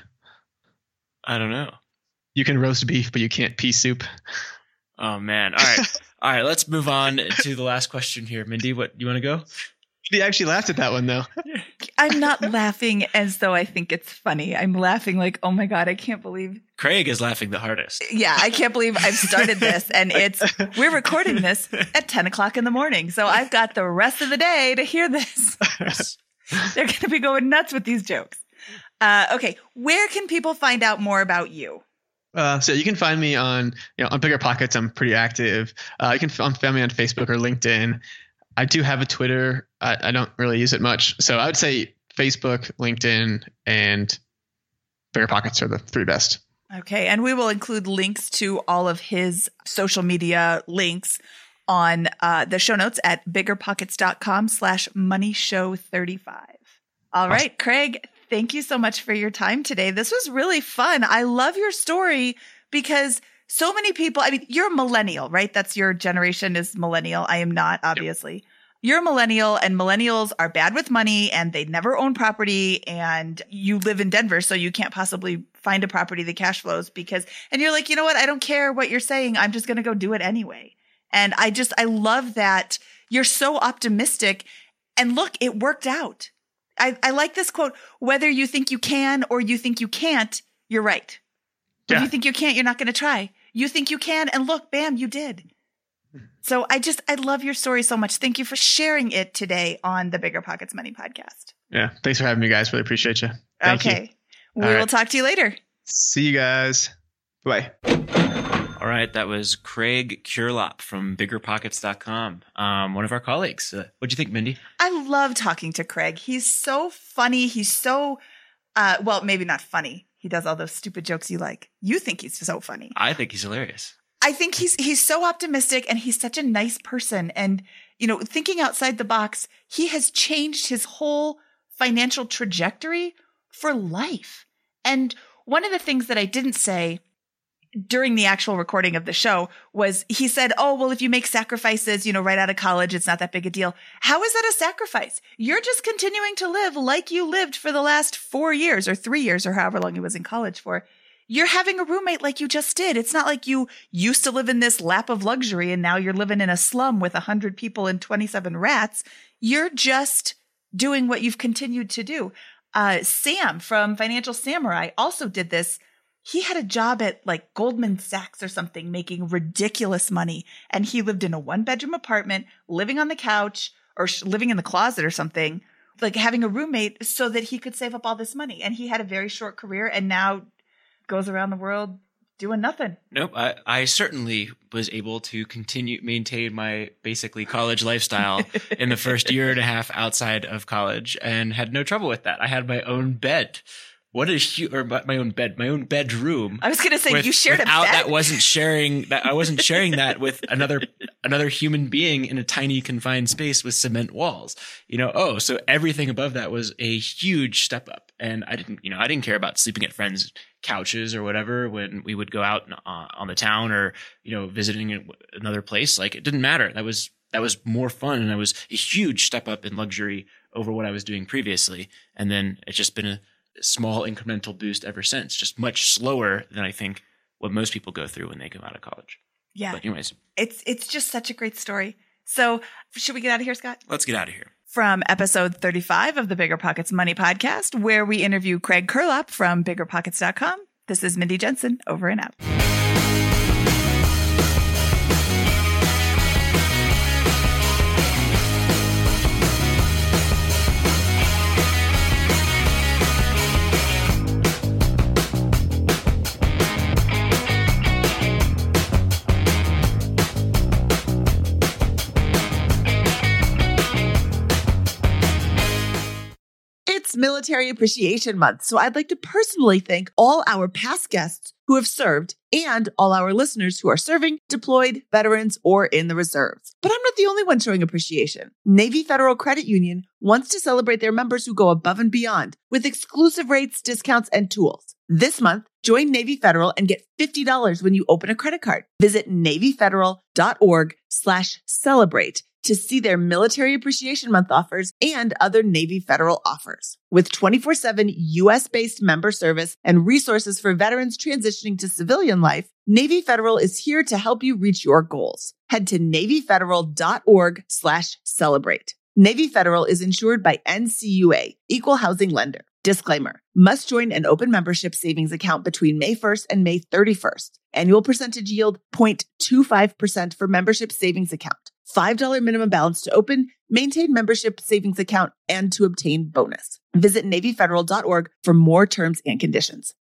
I don't know. You can roast beef, but you can't pea soup. Oh man. All right. All right. Let's move on to the last question here. Mindy, what you want to go? He actually laughed at that one, though. I'm not laughing as though I think it's funny. I'm laughing like, oh my God, I can't believe. Craig is laughing the hardest. Yeah, I can't believe I've started this and it's, we're recording this at ten o'clock in the morning. So I've got the rest of the day to hear this. They're going to be going nuts with these jokes. Uh, okay. Where can people find out more about you? Uh, so you can find me on, you know, on Bigger Pockets. I'm pretty active. Uh, you can find me on Facebook or LinkedIn. I do have a Twitter. I, I don't really use it much. So I would say Facebook, LinkedIn, and Bigger Pockets are the three best. Okay. And we will include links to all of his social media links on uh, the show notes at biggerpockets.com slash money show 35. All right, Craig, thank you so much for your time today. This was really fun. I love your story because so many people, I mean, you're a millennial, right? That's your generation is millennial. I am not, obviously. you're a millennial and millennials are bad with money and they never own property and you live in Denver, so you can't possibly find a property that cash flows because, and you're like, you know what? I don't care what you're saying. I'm just going to go do it anyway. And I just, I love that you're so optimistic and look, it worked out. I, I like this quote, whether you think you can or you think you can't, you're right. Yeah. If you think you can't, you're not going to try. You think you can and look, bam, you did. So I just, I love your story so much. Thank you for sharing it today on the Bigger Pockets Money podcast. Yeah. Thanks for having me, guys. Really appreciate you. Thank okay. You. We All will right. talk to you later. See you guys. Bye. All right. That was Craig Curelop from bigger pockets dot com. Um, one of our colleagues. Uh, what'd you think, Mindy? I love talking to Craig. He's so funny. He's so, uh, well, maybe not funny. He does all those stupid jokes you like. You think he's so funny. I think he's hilarious. I think he's he's so optimistic and he's such a nice person. And, you know, thinking outside the box, he has changed his whole financial trajectory for life. And one of the things that I didn't say during the actual recording of the show was he said, oh, well, if you make sacrifices, you know, right out of college, it's not that big a deal. How is that a sacrifice? You're just continuing to live like you lived for the last four years or three years or however long he was in college for. You're having a roommate like you just did. It's not like you used to live in this lap of luxury and now you're living in a slum with one hundred people and twenty-seven rats. You're just doing what you've continued to do. Uh, Sam from Financial Samurai also did this. He had a job at like Goldman Sachs or something, making ridiculous money. And he lived in a one bedroom apartment, living on the couch or sh- living in the closet or something, like having a roommate so that he could save up all this money. And he had a very short career and now goes around the world doing nothing. Nope. I, I certainly was able to continue maintain my basically college lifestyle in the first year and a half outside of college and had no trouble with that. I had my own bed. What is hu- or my own bed, my own bedroom. I was going to say with, you shared a bed. That wasn't sharing that. I wasn't sharing that with another another human being in a tiny confined space with cement walls. You know, oh, so everything above that was a huge step up. And I didn't, you know, I didn't care about sleeping at friends' couches or whatever when we would go out uh, on the town or, you know, visiting another place. Like it didn't matter. That was that was more fun, and that was a huge step up in luxury over what I was doing previously. And then it's just been a small incremental boost ever since, just much slower than I think what most people go through when they come out of college. Yeah. But anyways, it's it's just such a great story. So should we get out of here, Scott? Let's get out of here. From episode thirty-five of the Bigger Pockets Money podcast, where we interview Craig Curelop from bigger pockets dot com. This is Mindy Jensen, over and out. It's Military Appreciation Month, so I'd like to personally thank all our past guests who have served and all our listeners who are serving, deployed, veterans, or in the reserves. But I'm not the only one showing appreciation. Navy Federal Credit Union wants to celebrate their members who go above and beyond with exclusive rates, discounts, and tools. This month, join Navy Federal and get fifty dollars when you open a credit card. Visit navy federal dot org slash celebrate to see their Military Appreciation Month offers and other Navy Federal offers. With twenty-four seven U S-based member service and resources for veterans transitioning to civilian life, Navy Federal is here to help you reach your goals. Head to navy federal dot org slash celebrate. Navy Federal is insured by N C U A, Equal Housing Lender. Disclaimer, must join an open membership savings account between May first and May thirty-first. Annual percentage yield zero point two five percent for membership savings account. five dollars minimum balance to open, maintain membership savings account, and to obtain bonus. Visit navy federal dot org for more terms and conditions.